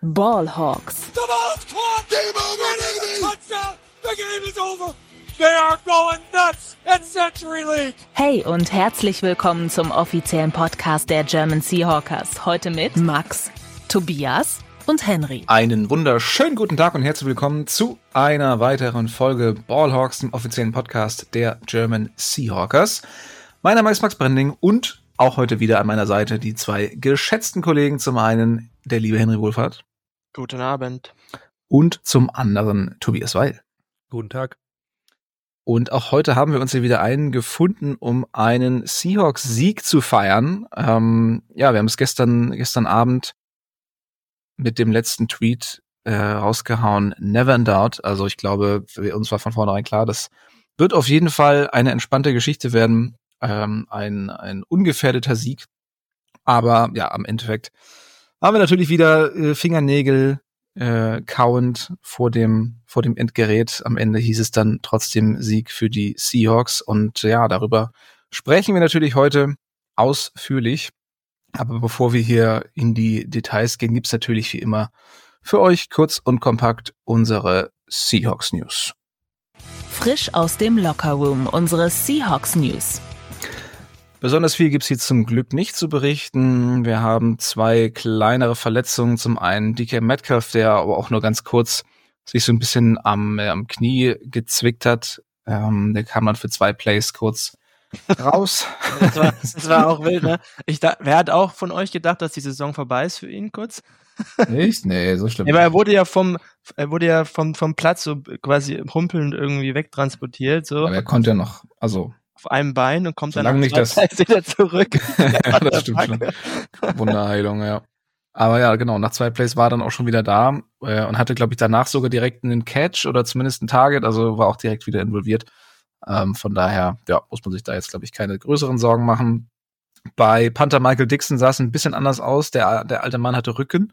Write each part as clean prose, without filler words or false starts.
Ballhawks. The ball's caught! Game over! Touchdown! The game is over! They are going nuts at Century League! Hey und herzlich willkommen zum offiziellen Podcast der German Seahawkers. Heute mit Max, Tobias und Henry. Einen wunderschönen guten Tag und herzlich willkommen zu einer weiteren Folge Ballhawks, dem offiziellen Podcast der German Seahawkers. Mein Name ist Max Brending und auch heute wieder an meiner Seite die zwei geschätzten Kollegen. Zum einen der liebe Henry Wohlfahrt. Guten Abend. Und zum anderen Tobias Weil. Guten Tag. Und auch heute haben wir uns hier wieder eingefunden, um einen Seahawks-Sieg zu feiern. Wir haben es gestern Abend mit dem letzten Tweet rausgehauen, never in doubt. Also ich glaube, für uns war von vornherein klar, das wird auf jeden Fall eine entspannte Geschichte werden. Ein ungefährdeter Sieg. Aber ja, am Endeffekt haben wir natürlich wieder Fingernägel kauend vor dem Endgerät. Am Ende hieß es dann trotzdem Sieg für die Seahawks. Und ja, darüber sprechen wir natürlich heute ausführlich. Aber bevor wir hier in die Details gehen, gibt's natürlich wie immer für euch kurz und kompakt unsere Seahawks News. Frisch aus dem Lockerroom, unsere Seahawks News. Besonders viel gibt's hier zum Glück nicht zu berichten. Wir haben zwei kleinere Verletzungen. Zum einen DK Metcalf, der aber auch nur ganz kurz sich so ein bisschen am Knie gezwickt hat. Der kam dann für 2 Plays kurz raus. Das war auch wild, ne? Wer hat auch von euch gedacht, dass die Saison vorbei ist für ihn kurz? Nicht? Nee, so schlimm. Ja, aber er wurde ja vom Platz so quasi humpelnd irgendwie wegtransportiert, so. Aber er konnte ja noch, also auf einem Bein und kommt dann solange nicht das wieder zurück. ja, das stimmt schon. Wunderheilung, ja. Aber ja, genau, nach 2 Plays war er dann auch schon wieder da und hatte, glaube ich, danach sogar direkt einen Catch oder zumindest ein Target, also war auch direkt wieder involviert. Von daher, ja, muss man sich da jetzt, glaube ich, keine größeren Sorgen machen. Bei Panther Michael Dickson sah es ein bisschen anders aus. Der alte Mann hatte Rücken,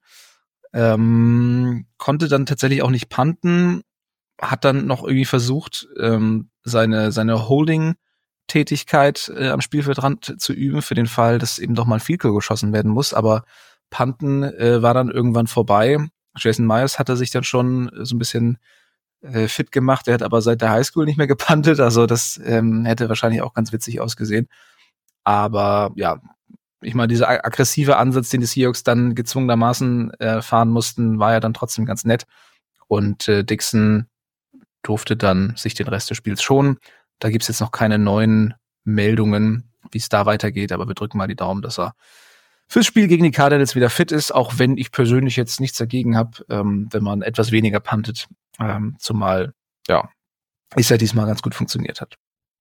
konnte dann tatsächlich auch nicht punten, hat dann noch irgendwie versucht, seine Holding-Tätigkeit am Spielfeldrand zu üben, für den Fall, dass eben doch mal ein Field Goal geschossen werden muss, aber Punten war dann irgendwann vorbei. Jason Myers hatte sich dann schon so ein bisschen fit gemacht, er hat aber seit der Highschool nicht mehr gepuntet, also das hätte wahrscheinlich auch ganz witzig ausgesehen. Aber ja, ich meine, dieser aggressive Ansatz, den die Seahawks dann gezwungenermaßen fahren mussten, war ja dann trotzdem ganz nett. Und Dickson durfte dann sich den Rest des Spiels schonen. Da gibt's jetzt noch keine neuen Meldungen, wie es da weitergeht, aber wir drücken mal die Daumen, dass er fürs Spiel gegen die Cardinals wieder fit ist, auch wenn ich persönlich jetzt nichts dagegen habe, wenn man etwas weniger puntet, zumal, ja, es ja diesmal ganz gut funktioniert hat.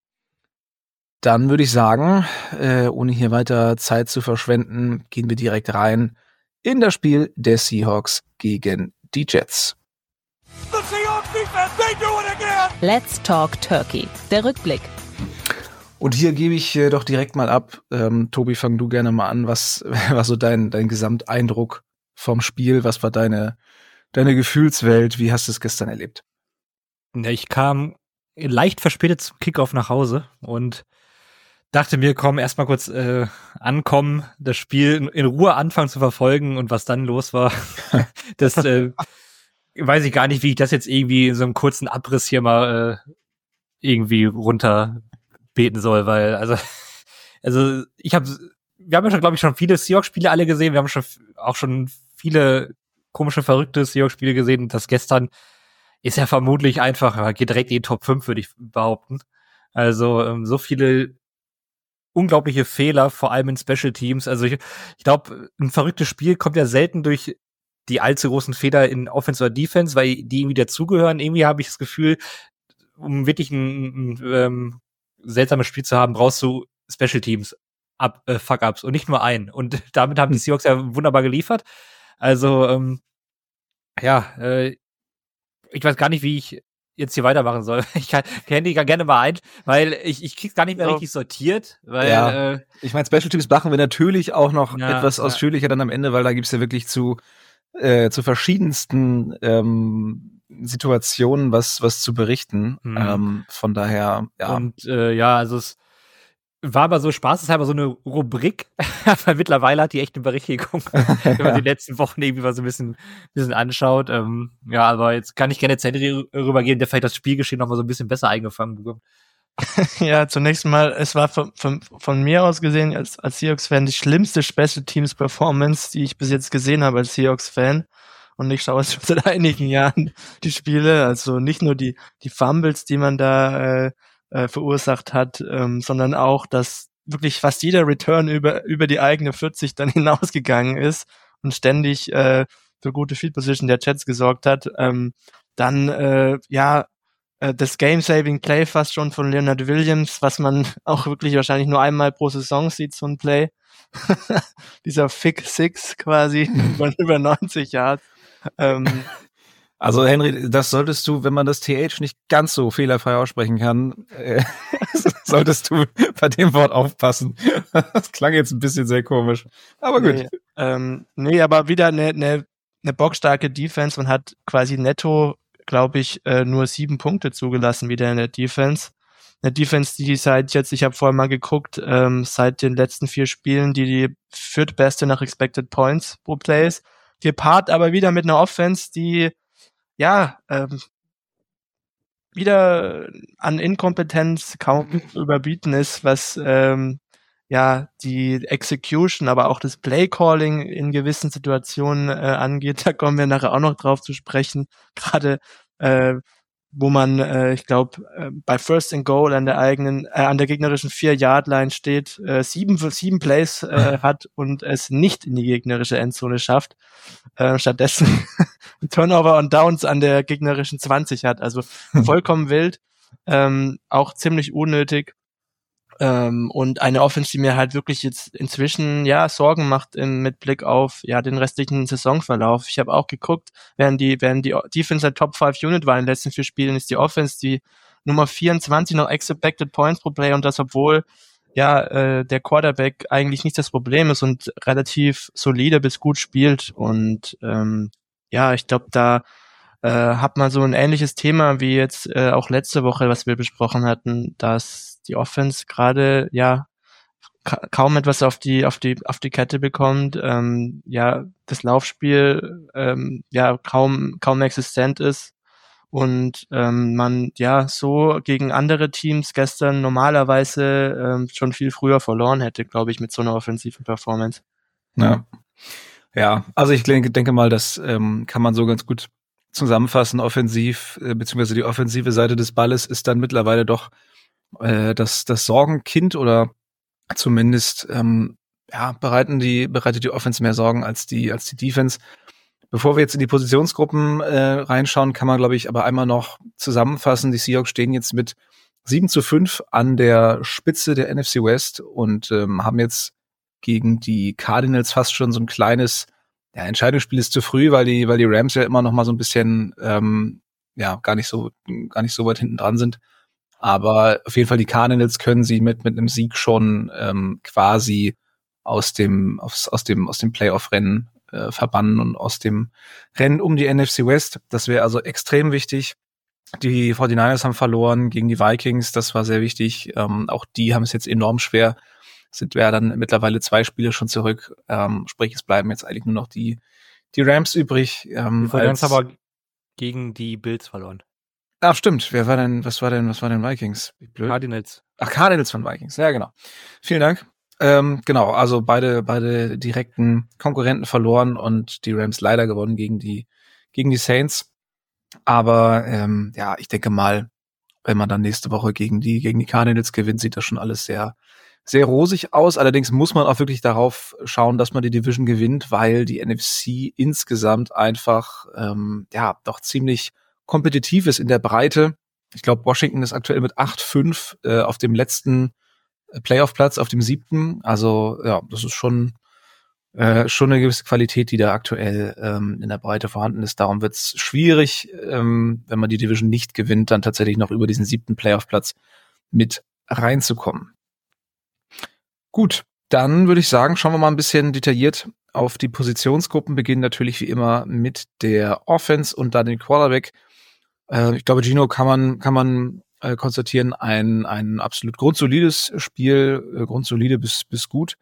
Dann würde ich sagen, ohne hier weiter Zeit zu verschwenden, gehen wir direkt rein in das Spiel der Seahawks gegen die Jets. The Seahawks defense, they do it again! Let's Talk Turkey. Der Rückblick. Und hier gebe ich doch direkt mal ab. Tobi, fang du gerne mal an. Was war so dein Gesamteindruck vom Spiel? Was war deine Gefühlswelt? Wie hast du es gestern erlebt? Ja, ich kam leicht verspätet zum Kickoff nach Hause und dachte mir, komm, erstmal kurz ankommen, das Spiel in Ruhe anfangen zu verfolgen und was dann los war, das weiß ich gar nicht, wie ich das jetzt irgendwie in so einem kurzen Abriss hier mal irgendwie runterbeten soll, weil wir haben ja schon, glaube ich, schon viele Seahawks-Spiele alle gesehen, wir haben schon viele komische, verrückte Seahawks-Spiele gesehen und das gestern ist ja vermutlich einfach, geht direkt in die Top 5, würde ich behaupten. Also so viele unglaubliche Fehler, vor allem in Special Teams. Also ich glaube, ein verrücktes Spiel kommt ja selten durch die allzu großen Fehler in Offense oder Defense, weil die irgendwie dazugehören. Irgendwie habe ich das Gefühl, um wirklich ein seltsames Spiel zu haben, brauchst du Special Teams Fuck-Ups und nicht nur einen. Und damit haben die Seahawks ja wunderbar geliefert. Also ich weiß gar nicht, wie ich jetzt hier weitermachen soll. Ich kenne die gerne mal ein, weil ich krieg's gar nicht mehr richtig sortiert, weil ja. Ich meine, Special Teams machen wir natürlich auch noch etwas ausführlicher dann am Ende, weil da gibt's ja wirklich zu verschiedensten Situationen was zu berichten. Von daher, ja. Und also war aber so spaßeshalber so eine Rubrik, weil mittlerweile hat die echt eine Berechtigung, wenn man die letzten Wochen irgendwie mal so ein bisschen anschaut. Ja, aber jetzt kann ich gerne zu Henry rübergehen, der vielleicht das Spielgeschehen noch mal so ein bisschen besser eingefangen bekommt. Ja, zunächst mal, es war von mir aus gesehen als Seahawks-Fan die schlimmste Special Teams-Performance, die ich bis jetzt gesehen habe als Seahawks-Fan. Und ich schaue es schon seit einigen Jahren die Spiele, also nicht nur die Fumbles, die man da verursacht hat, sondern auch, dass wirklich fast jeder Return über die eigene 40 dann hinausgegangen ist und ständig für gute Field Position der Jets gesorgt hat. Dann das Game-Saving-Play fast schon von Leonard Williams, was man auch wirklich wahrscheinlich nur einmal pro Saison sieht, so ein Play. Dieser Fick Six quasi über 90 Yards. Also Henry, das solltest du, wenn man das TH nicht ganz so fehlerfrei aussprechen kann, solltest du bei dem Wort aufpassen. Das klang jetzt ein bisschen sehr komisch, aber gut. Aber wieder eine bockstarke Defense. Man hat quasi netto, glaube ich, nur 7 Punkte zugelassen wieder in der Defense. Eine Defense, die seit jetzt, ich habe vorher mal geguckt, seit den letzten 4 Spielen, die viertbeste nach Expected Points pro Play ist. Gepaart aber wieder mit einer Offense, die wieder an Inkompetenz kaum überbieten ist, was die Execution, aber auch das Play-Calling in gewissen Situationen angeht. Da kommen wir nachher auch noch drauf zu sprechen. Gerade wo man, ich glaube, bei First and Goal an der gegnerischen 4-Yard-Line steht, 7 Plays hat und es nicht in die gegnerische Endzone schafft. Stattdessen Turnover und Downs an der gegnerischen 20 hat. Also vollkommen wild, auch ziemlich unnötig. Und eine Offense, die mir halt wirklich jetzt inzwischen Sorgen macht mit Blick auf den restlichen Saisonverlauf. Ich habe auch geguckt, während die Defense der Top 5 Unit war in den letzten 4 Spielen, ist die Offense die Nummer 24 noch Expected Points pro Play, und das obwohl der Quarterback eigentlich nicht das Problem ist und relativ solide bis gut spielt. Und ich glaube, da hat man so ein ähnliches Thema wie jetzt auch letzte Woche, was wir besprochen hatten, dass die Offense gerade kaum etwas auf die Kette bekommt, das Laufspiel kaum existent ist und man so gegen andere Teams gestern normalerweise schon viel früher verloren hätte, glaube ich, mit so einer offensiven Performance. Ja, also ich denke mal, das kann man so ganz gut zusammenfassen. Offensiv, beziehungsweise die offensive Seite des Balles ist dann mittlerweile doch das Sorgenkind, oder zumindest bereitet die Offense mehr Sorgen als die Defense. Bevor wir jetzt in die Positionsgruppen reinschauen, kann man, glaube ich, aber einmal noch zusammenfassen. Die Seahawks stehen jetzt mit 7-5 an der Spitze der NFC West und haben jetzt gegen die Cardinals fast schon so ein kleines Entscheidungsspiel ist zu früh, weil die Rams ja immer noch mal so ein bisschen gar nicht so weit hinten dran sind. Aber auf jeden Fall die Cardinals können sie mit einem Sieg schon quasi aus dem Playoff-Rennen verbannen und aus dem Rennen um die NFC West. Das wäre also extrem wichtig. Die 49ers haben verloren gegen die Vikings, das war sehr wichtig. Auch die haben es jetzt enorm schwer. Sind wir dann mittlerweile 2 Spiele schon zurück. Sprich, es bleiben jetzt eigentlich nur noch die Rams übrig. Die 49ers aber gegen die Bills verloren. Ach, stimmt. Was war denn Vikings? Wie blöd. Cardinals. Ach, Cardinals von Vikings. Ja, genau. Vielen Dank. Genau, also beide direkten Konkurrenten verloren und die Rams leider gewonnen gegen die Saints. Aber ich denke mal, wenn man dann nächste Woche gegen die Cardinals gewinnt, sieht das schon alles sehr, sehr rosig aus. Allerdings muss man auch wirklich darauf schauen, dass man die Division gewinnt, weil die NFC insgesamt einfach doch ziemlich kompetitiv ist in der Breite. Ich glaube, Washington ist aktuell mit 8-5 auf dem letzten Playoff-Platz, auf dem 7. Also das ist schon eine gewisse Qualität, die da aktuell in der Breite vorhanden ist. Darum wird es schwierig, wenn man die Division nicht gewinnt, dann tatsächlich noch über diesen 7. Playoff-Platz mit reinzukommen. Gut, dann würde ich sagen, schauen wir mal ein bisschen detailliert auf die Positionsgruppen. Beginnen natürlich wie immer mit der Offense und dann den Quarterback. Ich glaube, Gino kann man konstatieren, ein absolut grundsolides Spiel, grundsolide bis gut.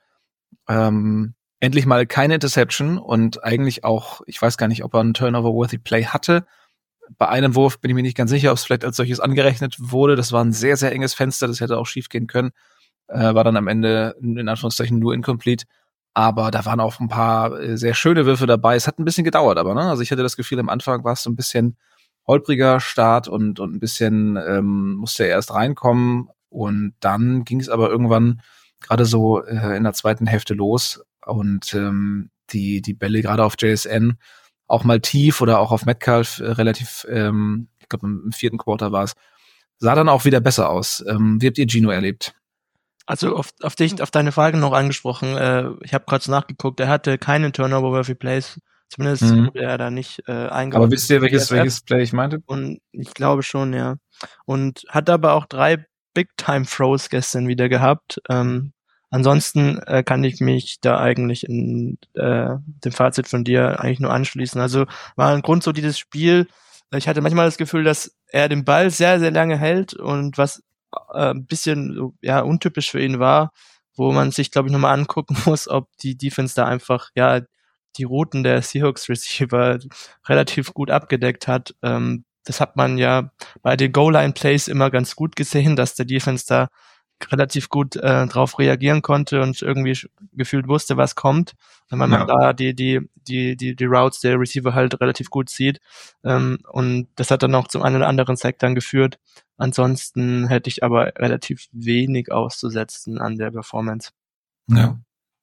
Endlich mal keine Interception und eigentlich auch, ich weiß gar nicht, ob er einen Turnover-worthy Play hatte. Bei einem Wurf bin ich mir nicht ganz sicher, ob es vielleicht als solches angerechnet wurde. Das war ein sehr, sehr enges Fenster, das hätte auch schief gehen können. War dann am Ende in Anführungszeichen nur incomplete. Aber da waren auch ein paar sehr schöne Würfe dabei. Es hat ein bisschen gedauert, aber ne? Also ich hatte das Gefühl, am Anfang war es so ein bisschen holpriger Start und ein bisschen musste er erst reinkommen. Und dann ging es aber irgendwann gerade so in der zweiten Hälfte los. Und die Bälle gerade auf JSN auch mal tief oder auch auf Metcalf relativ, ich glaube im 4. Quarter war es, sah dann auch wieder besser aus. Wie habt ihr Gino erlebt? Also auf deine Frage noch angesprochen, ich habe kurz nachgeguckt, er hatte keine Turnover-worthy Plays, zumindest wurde er da nicht eingebaut. Aber wisst ihr, welches Play ich meinte? Und ich glaube schon, ja. Und hat aber auch 3 Big-Time-Throws gestern wieder gehabt. Ansonsten kann ich mich da eigentlich in dem Fazit von dir eigentlich nur anschließen. Also war ein grundsolides Spiel. Ich hatte manchmal das Gefühl, dass er den Ball sehr, sehr lange hält und was ein bisschen so, ja, untypisch für ihn war, wo man sich, glaube ich, nochmal angucken muss, ob die Defense da einfach, ja, die Routen der Seahawks Receiver relativ gut abgedeckt hat. Das hat man ja bei den Goal-Line-Plays immer ganz gut gesehen, dass der Defense da relativ gut drauf reagieren konnte und irgendwie gefühlt wusste, was kommt, wenn man da die Routes der Receiver halt relativ gut sieht. Und das hat dann auch zum einen oder anderen Sack dann geführt. Ansonsten hätte ich aber relativ wenig auszusetzen an der Performance. Ja.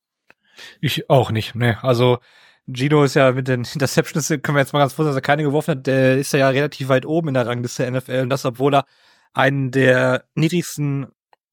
Ich auch nicht, ne. Also Gino ist ja mit den Interceptions, können wir jetzt mal ganz froh sein, dass er keine geworfen hat, der ist ja relativ weit oben in der Rangliste der NFL und das, obwohl er einen der niedrigsten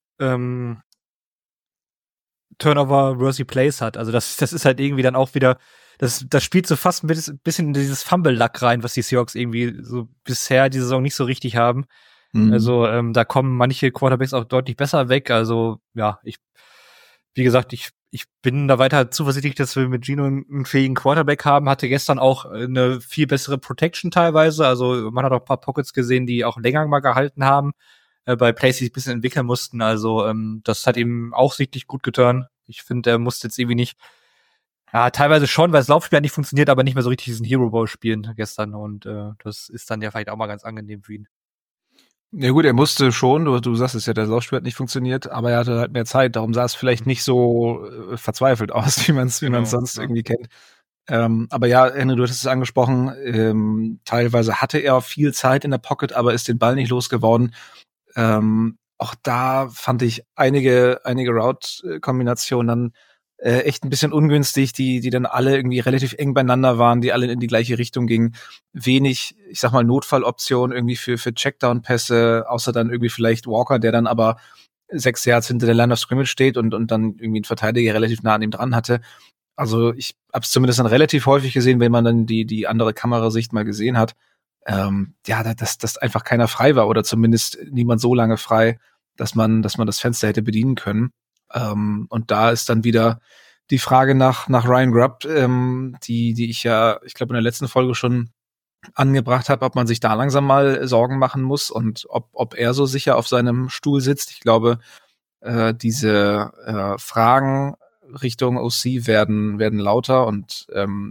Turnover-worthy Plays hat. Also das ist halt irgendwie dann auch wieder, das spielt so fast ein bisschen in dieses Fumble-Luck rein, was die Seahawks irgendwie so bisher die Saison nicht so richtig haben. Also da kommen manche Quarterbacks auch deutlich besser weg. Also ja, wie gesagt, ich bin da weiter zuversichtlich, dass wir mit Gino einen fähigen Quarterback haben. Hatte gestern auch eine viel bessere Protection teilweise. Also man hat auch ein paar Pockets gesehen, die auch länger mal gehalten haben. Bei Plays, die sich ein bisschen entwickeln mussten. Also das hat ihm auch sichtlich gut getan. Ich finde, er musste jetzt irgendwie nicht, ja, teilweise schon, weil das Laufspiel nicht funktioniert, aber nicht mehr so richtig diesen Hero Ball spielen gestern. Und das ist dann ja vielleicht auch mal ganz angenehm für ihn. Ja gut, er musste schon, du sagst es ja, das Laufspiel hat nicht funktioniert, aber er hatte halt mehr Zeit, darum sah es vielleicht nicht so verzweifelt aus, wie man es sonst irgendwie kennt. Aber ja, Henry, du hattest es angesprochen, teilweise hatte er viel Zeit in der Pocket, aber ist den Ball nicht losgeworden. Auch da fand ich einige Route-Kombinationen dann echt ein bisschen ungünstig, die dann alle irgendwie relativ eng beieinander waren, die alle in die gleiche Richtung gingen. Wenig, ich sag mal, Notfalloptionen irgendwie für Checkdown-Pässe, außer dann irgendwie vielleicht Walker, der dann aber 6 Yards hinter der Line of Scrimmage steht und dann irgendwie einen Verteidiger relativ nah an ihm dran hatte. Also ich hab's zumindest dann relativ häufig gesehen, wenn man dann die andere Kamerasicht mal gesehen hat. Dass einfach keiner frei war oder zumindest niemand so lange frei, dass man das Fenster hätte bedienen können. Und da ist dann wieder die Frage nach Ryan Grubb, die ich ja, ich glaube in der letzten Folge schon angebracht habe, ob man sich da langsam mal Sorgen machen muss und ob er so sicher auf seinem Stuhl sitzt. Ich glaube, diese Fragen Richtung OC werden lauter und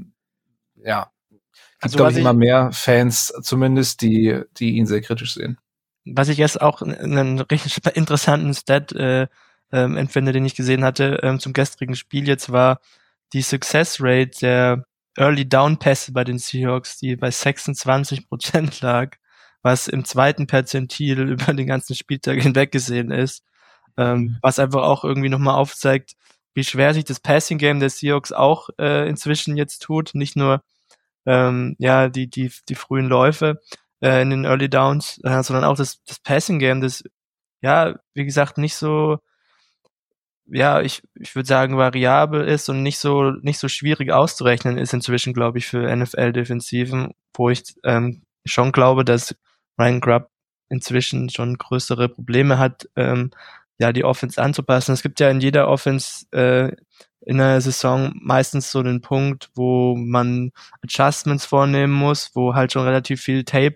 gibt, glaube ich, immer mehr Fans zumindest, die ihn sehr kritisch sehen. Was ich jetzt auch einen richtig interessanten Stat empfinde, den ich gesehen hatte zum gestrigen Spiel jetzt, war die Success Rate der Early Down Pässe bei den Seahawks, die bei 26% lag, was im zweiten Perzentil über den ganzen Spieltag hinweg gesehen ist, was einfach auch irgendwie nochmal aufzeigt, wie schwer sich das Passing Game der Seahawks auch inzwischen jetzt tut, nicht nur die frühen Läufe in den Early Downs, sondern auch das Passing Game, das ja, wie gesagt, nicht so, ja, ich würde sagen, variabel ist und nicht so schwierig auszurechnen ist inzwischen, glaube ich, für NFL-Defensiven, wo ich schon glaube, dass Ryan Grubb inzwischen schon größere Probleme hat, die Offense anzupassen. Es gibt ja in jeder Offense in der Saison meistens so den Punkt, wo man Adjustments vornehmen muss, wo halt schon relativ viel Tape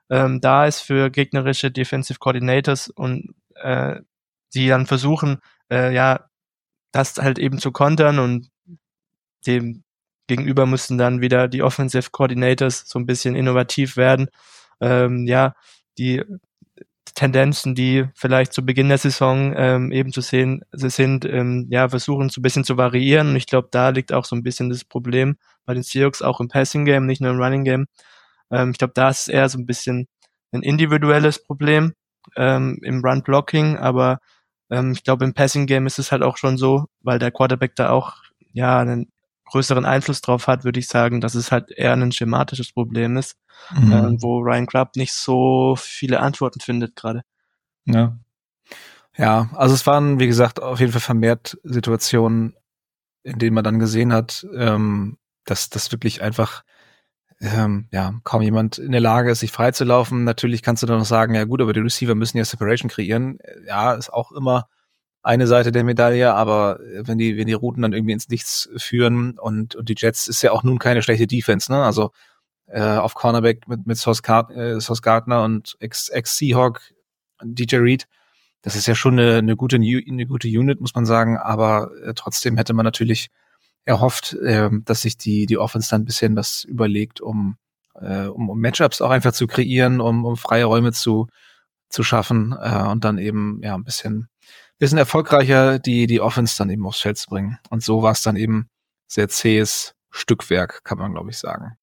da ist für gegnerische Defensive Coordinators und die dann versuchen, das halt eben zu kontern, und dem gegenüber müssten dann wieder die Offensive Coordinators so ein bisschen innovativ werden. Die Tendenzen, die vielleicht zu Beginn der Saison eben zu sehen sind, versuchen so ein bisschen zu variieren. Und ich glaube, da liegt auch so ein bisschen das Problem bei den Seahawks, auch im Passing Game, nicht nur im Running Game. Ich glaube, da ist eher so ein bisschen ein individuelles Problem im Run-Blocking, aber ich glaube, im Passing Game ist es halt auch schon so, weil der Quarterback da auch einen größeren Einfluss drauf hat, würde ich sagen, dass es halt eher ein schematisches Problem ist, wo Ryan Grubb nicht so viele Antworten findet gerade. Ja. Ja, also es waren, wie gesagt, auf jeden Fall vermehrt Situationen, in denen man dann gesehen hat, dass das wirklich einfach kaum jemand in der Lage ist, sich freizulaufen. Natürlich kannst du dann noch sagen, ja gut, aber die Receiver müssen ja Separation kreieren. Ja, ist auch immer eine Seite der Medaille, aber wenn die Routen dann irgendwie ins Nichts führen und die Jets ist ja auch nun keine schlechte Defense, ne? Also auf Cornerback mit Sauce Gardner und Ex-Seahawk DJ Reed, das ist ja schon eine gute Unit, muss man sagen, aber trotzdem hätte man natürlich erhofft, dass sich die Offense dann ein bisschen was überlegt, um Matchups auch einfach zu kreieren, um freie Räume zu schaffen und dann eben ein bisschen erfolgreicher die Offense dann eben aufs Feld zu bringen. Und so war es dann eben sehr zähes Stückwerk, kann man glaube ich sagen.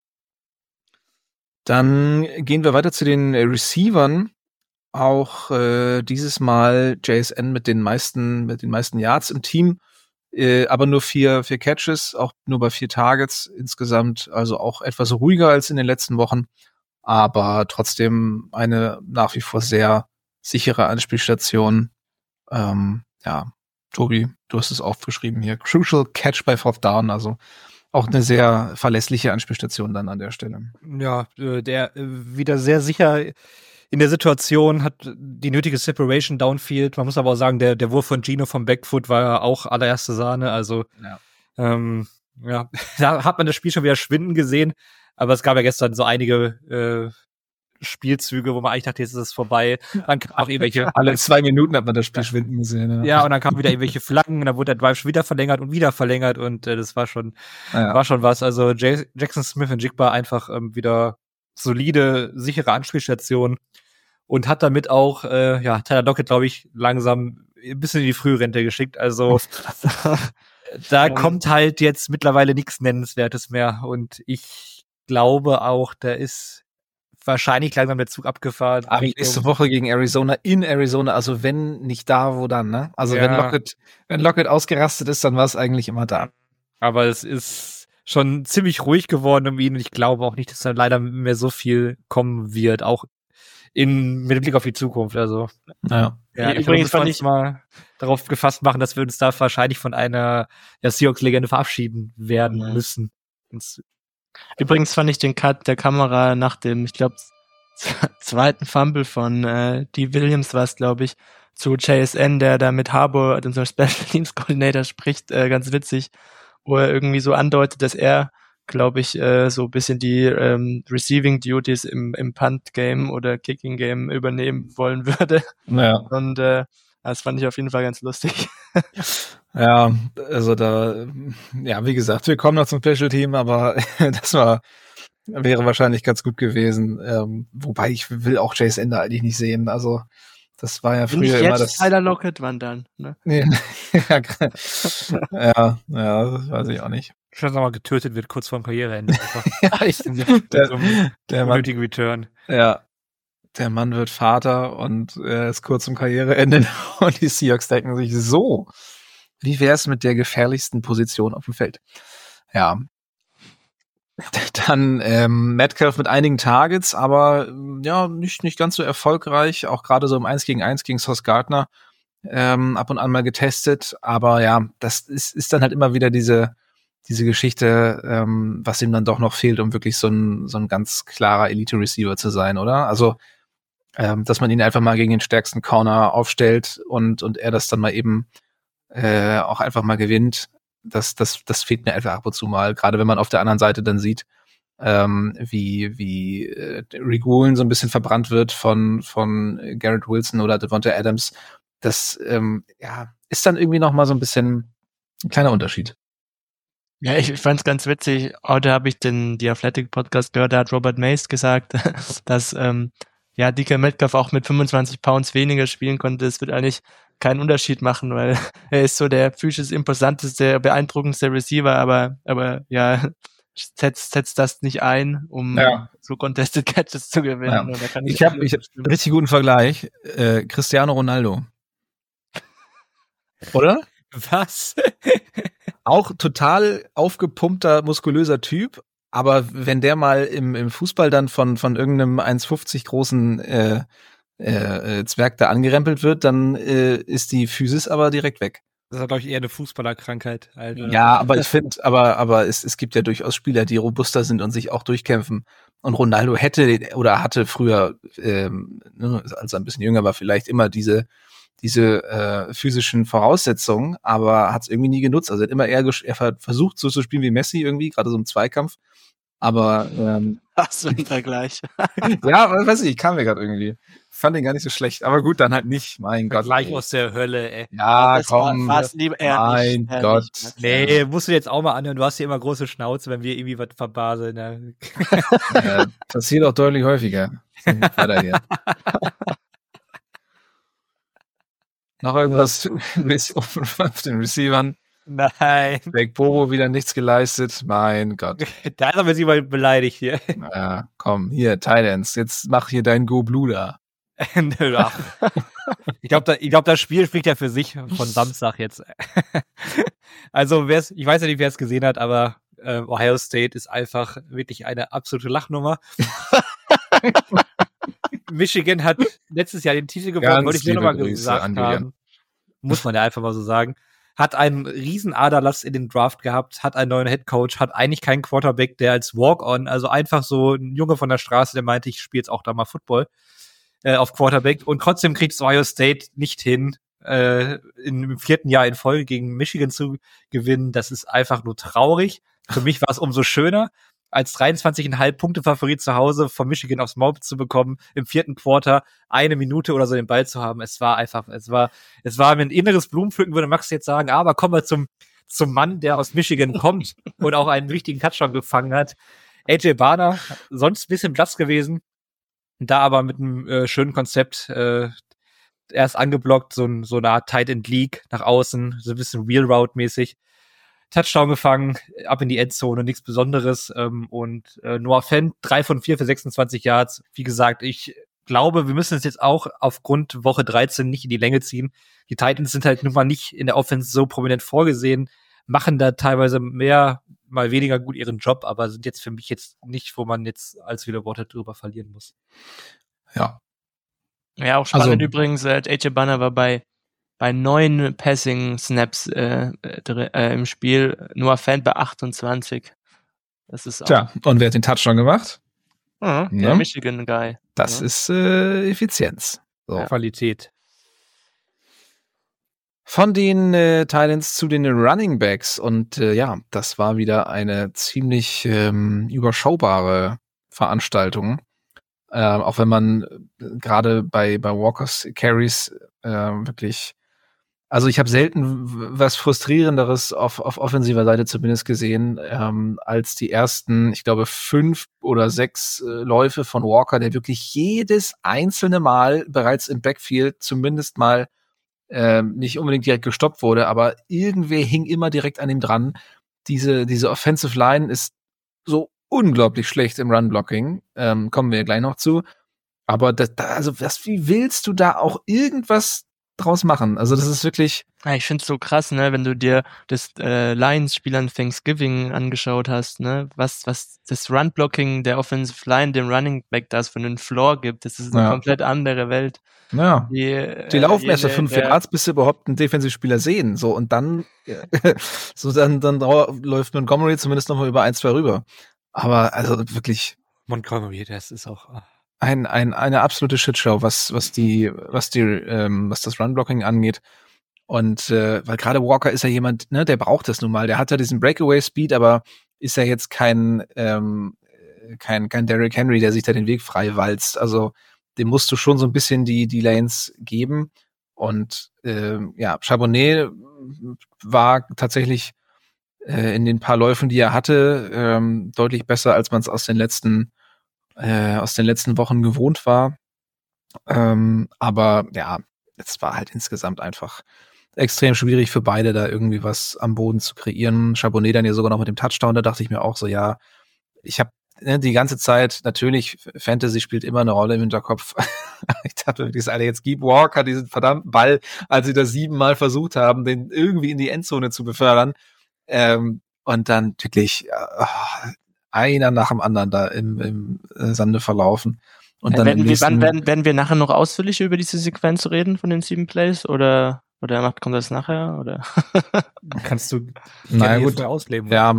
Dann gehen wir weiter zu den Receivern. Auch dieses Mal JSN mit den meisten Yards im Team, aber nur 4 Catches, auch nur bei 4 Targets insgesamt, also auch etwas ruhiger als in den letzten Wochen, aber trotzdem eine nach wie vor sehr sichere Anspielstation. Tobi, du hast es aufgeschrieben hier. Crucial Catch bei 4th Down, also auch eine sehr verlässliche Anspielstation dann an der Stelle. Ja, der wieder sehr sicher in der Situation, hat die nötige Separation downfield. Man muss aber auch sagen, der Wurf von Gino vom Backfoot war ja auch allererste Sahne. Also da hat man das Spiel schon wieder schwinden gesehen. Aber es gab ja gestern so einige Spielzüge, wo man eigentlich dachte, jetzt ist es vorbei. Dann kam auch irgendwelche. Alle 2 Minuten hat man das Spiel schwinden gesehen. Ja, und dann kamen wieder irgendwelche Flaggen, und dann wurde der Drive schon wieder verlängert und das war schon was. Also Jackson Smith und Jigba einfach wieder solide, sichere Anspielstation und hat damit auch Tyler Lockett, glaube ich, langsam ein bisschen in die Frührente geschickt. Also da kommt halt jetzt mittlerweile nichts Nennenswertes mehr, und ich glaube auch, da ist wahrscheinlich langsam der Zug abgefahren. Aber nächste Woche gegen Arizona, in Arizona, also wenn nicht da, wo dann, ne? Also wenn Lockett ausgerastet ist, dann war es eigentlich immer da. Aber es ist schon ziemlich ruhig geworden um ihn, und ich glaube auch nicht, dass da leider mehr so viel kommen wird, auch mit dem Blick auf die Zukunft. Also Übrigens fand ich mal darauf gefasst machen, dass wir uns da wahrscheinlich von einer Seahawks-Legende verabschieden werden müssen. Übrigens fand ich den Cut der Kamera nach dem, ich glaube, zweiten Fumble von D. Williams war es, glaube ich, zu JSN, der da mit Harbour, unserem Special Teams Coordinator, spricht, ganz witzig, wo er irgendwie so andeutet, dass er, glaube ich, so ein bisschen die Receiving Duties im Punt-Game oder Kicking-Game übernehmen wollen würde. Ja. Und das fand ich auf jeden Fall ganz lustig. Ja, also wie gesagt, wir kommen noch zum Special Team, aber das wäre wahrscheinlich ganz gut gewesen. Wobei ich will auch JSN da eigentlich nicht sehen. Also das war ja früher immer das. Tyler Lockett wandern, ne? Ja, weiß ich auch nicht. Schon nochmal getötet wird kurz vorm Karriereende. Der nötige Return. Ja. Der Mann wird Vater und ist kurz zum Karriereende und die Seahawks denken sich so, wie wär's mit der gefährlichsten Position auf dem Feld? Ja. Dann Metcalf mit einigen Targets, aber nicht ganz so erfolgreich, auch gerade so im 1 gegen 1 gegen Sauce Gardner ab und an mal getestet, aber ja, das ist dann halt immer wieder diese Geschichte, was ihm dann doch noch fehlt, um wirklich so ein ganz klarer Elite-Receiver zu sein, oder? Also dass man ihn einfach mal gegen den stärksten Corner aufstellt und er das dann mal eben auch einfach mal gewinnt, das fehlt mir einfach ab und zu mal, gerade wenn man auf der anderen Seite dann sieht, wie Reguilon so ein bisschen verbrannt wird von Garrett Wilson oder Devonta Adams. Das ist dann irgendwie noch mal so ein bisschen ein kleiner Unterschied. Ja, ich fand's ganz witzig. Heute habe ich die Athletic-Podcast gehört, da hat Robert Mace gesagt, dass DK Metcalf auch mit 25 Pounds weniger spielen konnte. Es wird eigentlich keinen Unterschied machen, weil er ist so der physisch imposanteste, beeindruckendste Receiver, aber ja, setzt das nicht ein, um so Contested Catches zu gewinnen. Ja. Ich hab einen richtig guten Vergleich. Cristiano Ronaldo. Oder? Was? Auch total aufgepumpter, muskulöser Typ, aber wenn der mal im Fußball dann von irgendeinem 1,50 großen Zwerg da angerempelt wird, dann ist die Physis aber direkt weg. Das ist, glaube ich, eher eine Fußballerkrankheit. Alter. Ja, aber ich finde, aber es gibt ja durchaus Spieler, die robuster sind und sich auch durchkämpfen. Und Ronaldo hatte früher, als er ein bisschen jünger war, vielleicht immer diese physischen Voraussetzungen, aber hat es irgendwie nie genutzt. Also er hat immer eher versucht, so zu spielen wie Messi irgendwie, gerade so im Zweikampf. Aber hast du einen Vergleich? Ja, weiß ich kam mir gerade irgendwie. Fand ihn gar nicht so schlecht, aber gut, dann halt nicht. Mein Gott. Gleich aus der Hölle, ey. Ja, das komm. Mein Gott. Nee, musst du jetzt auch mal anhören. Du hast hier immer große Schnauze, wenn wir irgendwie was verbaseln. Ne? Passiert auch deutlich häufiger. Weiter hier. Noch irgendwas auf den Receivern? Nein. Greg Bobo wieder nichts geleistet. Mein Gott. Da haben wir sie mal beleidigt hier. Ja, komm, hier, Titans. Jetzt mach hier dein Go Blue da. Ich glaube, das Spiel spricht ja für sich von Samstag jetzt. Also, ich weiß ja nicht, wer es gesehen hat, aber Ohio State ist einfach wirklich eine absolute Lachnummer. Michigan hat letztes Jahr den Titel gewonnen, wollte ich nur nochmal gesagt haben. Muss man ja einfach mal so sagen. Hat einen riesen Aderlass in den Draft gehabt, hat einen neuen Headcoach, hat eigentlich keinen Quarterback, der als Walk-on, also einfach so ein Junge von der Straße, der meinte, ich spiele jetzt auch da mal Football auf Quarterback, und trotzdem kriegt es Ohio State nicht hin, im 4. Jahr in Folge gegen Michigan zu gewinnen. Das ist einfach nur traurig. Für mich war es umso schöner, als 23,5 Punkte Favorit zu Hause von Michigan aufs Maul zu bekommen, im 4. Quarter 1 Minute oder so den Ball zu haben. Es war mir ein inneres Blumenpflücken, würde Max jetzt sagen, aber kommen wir zum Mann, der aus Michigan kommt und auch einen wichtigen Touchdown gefangen hat. AJ Barner, sonst ein bisschen blass gewesen, da aber mit einem schönen Konzept erst angeblockt, so eine Art Tight End League nach außen, so ein bisschen Wheel Route mäßig. Touchdown gefangen, ab in die Endzone, nichts Besonderes. Und Noah Fant, 3 von 4 für 26 Yards. Wie gesagt, ich glaube, wir müssen es jetzt auch aufgrund Woche 13 nicht in die Länge ziehen. Die Titans sind halt nun mal nicht in der Offense so prominent vorgesehen, machen da teilweise mehr, mal weniger gut ihren Job, aber sind jetzt für mich jetzt nicht, wo man jetzt allzu viele Worte drüber verlieren muss. Ja. Ja, auch spannend übrigens, AJ Banner war bei 9 Passing-Snaps im Spiel, Noah Fant bei 28. Das ist auch. Tja, und wer hat den Touchdown gemacht? Der Michigan-Guy. Das ist Effizienz. So. Ja. Qualität. Von den Titans zu den Running Backs. Und das war wieder eine ziemlich überschaubare Veranstaltung. Auch wenn man gerade bei Walkers Carries wirklich, also ich habe selten was Frustrierenderes auf offensiver Seite zumindest gesehen, als die ersten, ich glaube, 5 oder 6 Läufe von Walker, der wirklich jedes einzelne Mal bereits im Backfield zumindest mal nicht unbedingt direkt gestoppt wurde, aber irgendwer hing immer direkt an ihm dran. Diese Offensive Line ist so unglaublich schlecht im Run-Blocking, kommen wir gleich noch zu. Aber wie willst du da auch irgendwas draus machen? Also das ist wirklich... Ja, ich find's so krass, ne, wenn du dir das Lions-Spiel an Thanksgiving angeschaut hast, ne, was das Run-Blocking der Offensive Line dem Running Back das für einen Floor gibt, das ist eine komplett andere Welt. Ja, die laufen erst für 5 Yards, bis sie überhaupt einen Defensivspieler sehen. So, und dann dann läuft Montgomery zumindest noch mal über 1-2 rüber. Aber also wirklich Montgomery, das ist auch eine absolute Shitshow, was das Run-Blocking angeht. Und weil gerade Walker ist ja jemand, ne, der braucht das nun mal. Der hat ja diesen Breakaway-Speed, aber ist ja jetzt kein kein Derrick Henry, der sich da den Weg frei walzt. Also dem musst du schon so ein bisschen die Lanes geben. Und Charbonnet war tatsächlich in den paar Läufen, die er hatte, deutlich besser, als man es aus den letzten Wochen gewohnt war. Aber ja, es war halt insgesamt einfach extrem schwierig für beide, da irgendwie was am Boden zu kreieren. Charbonnet dann ja sogar noch mit dem Touchdown, da dachte ich mir auch so, ja, ich habe die ganze Zeit, natürlich, Fantasy spielt immer eine Rolle im Hinterkopf. Ich dachte wirklich, Alter, jetzt gib Walker diesen verdammten Ball, als sie das 7-mal versucht haben, den irgendwie in die Endzone zu befördern. Und dann wirklich einer nach dem anderen da im Sande verlaufen. Und dann werden wir nachher noch ausführlich über diese Sequenz reden von den 7 Plays oder kommt das nachher oder? Kannst du gut ausleben? Ja,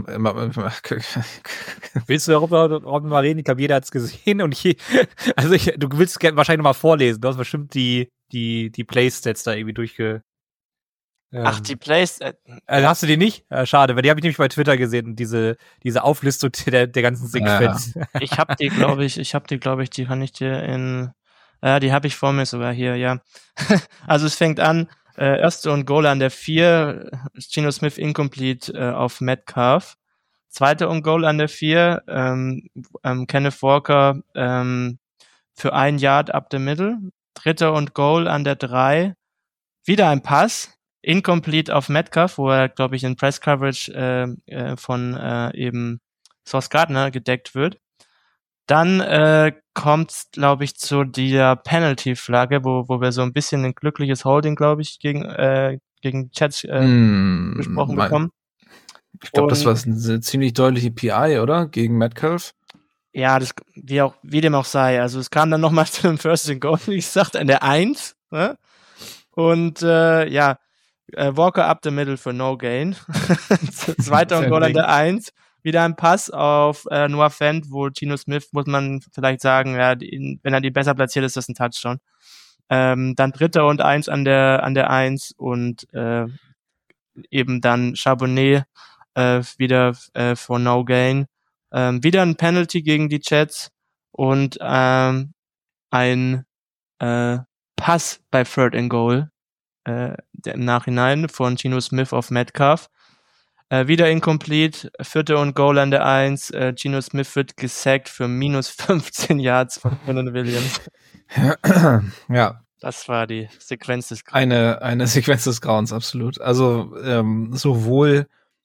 willst du darüber mal reden? Ich glaube, jeder hat es gesehen und du willst gerne wahrscheinlich noch mal vorlesen. Du hast bestimmt die Playstats da irgendwie Ach, die Plays. Hast du die nicht? Schade, weil die habe ich nämlich bei Twitter gesehen, diese Auflistung der ganzen Sequenz. Ich habe die, glaube ich, die kann ich dir die habe ich vor mir sogar hier, ja. Also es fängt an, erste und Goal an der 4, Geno Smith incomplete auf Metcalf. Zweite und Goal an der 4, Kenneth Walker für 1 Yard up the middle. Dritte und Goal an der 3, wieder ein Pass. Incomplete auf Metcalf, wo er, glaube ich, in Press Coverage von eben Sauce Gardner gedeckt wird. Dann kommt, glaube ich, zu der Penalty-Flagge, wo wir so ein bisschen ein glückliches Holding, glaube ich, gegen Jets besprochen bekommen. Ich glaube, das war eine ziemlich deutliche PI, oder? Gegen Metcalf. Ja, das wie dem auch sei. Also es kam dann nochmal zu einem First and Goal, wie gesagt, an der 1. Ne? Und Walker up the middle für no gain. Zweiter und Goal an der 1. Wieder ein Pass auf Noah Fant, wo Geno Smith, muss man vielleicht sagen, ja, wenn er die besser platziert ist, das ein Touchdown. Dann dritter und 1 an der 1 und eben dann Charbonnet wieder for no gain. Wieder ein Penalty gegen die Jets und ein Pass bei Third and Goal im Nachhinein von Geno Smith auf Metcalf. Wieder incomplete, 4. und Goal an der 1. Geno Smith wird gesackt für minus 15 Yards von Quinnen Williams. Ja. Das war die Sequenz des Grauens. Eine Sequenz des Grauens, absolut. Also sowohl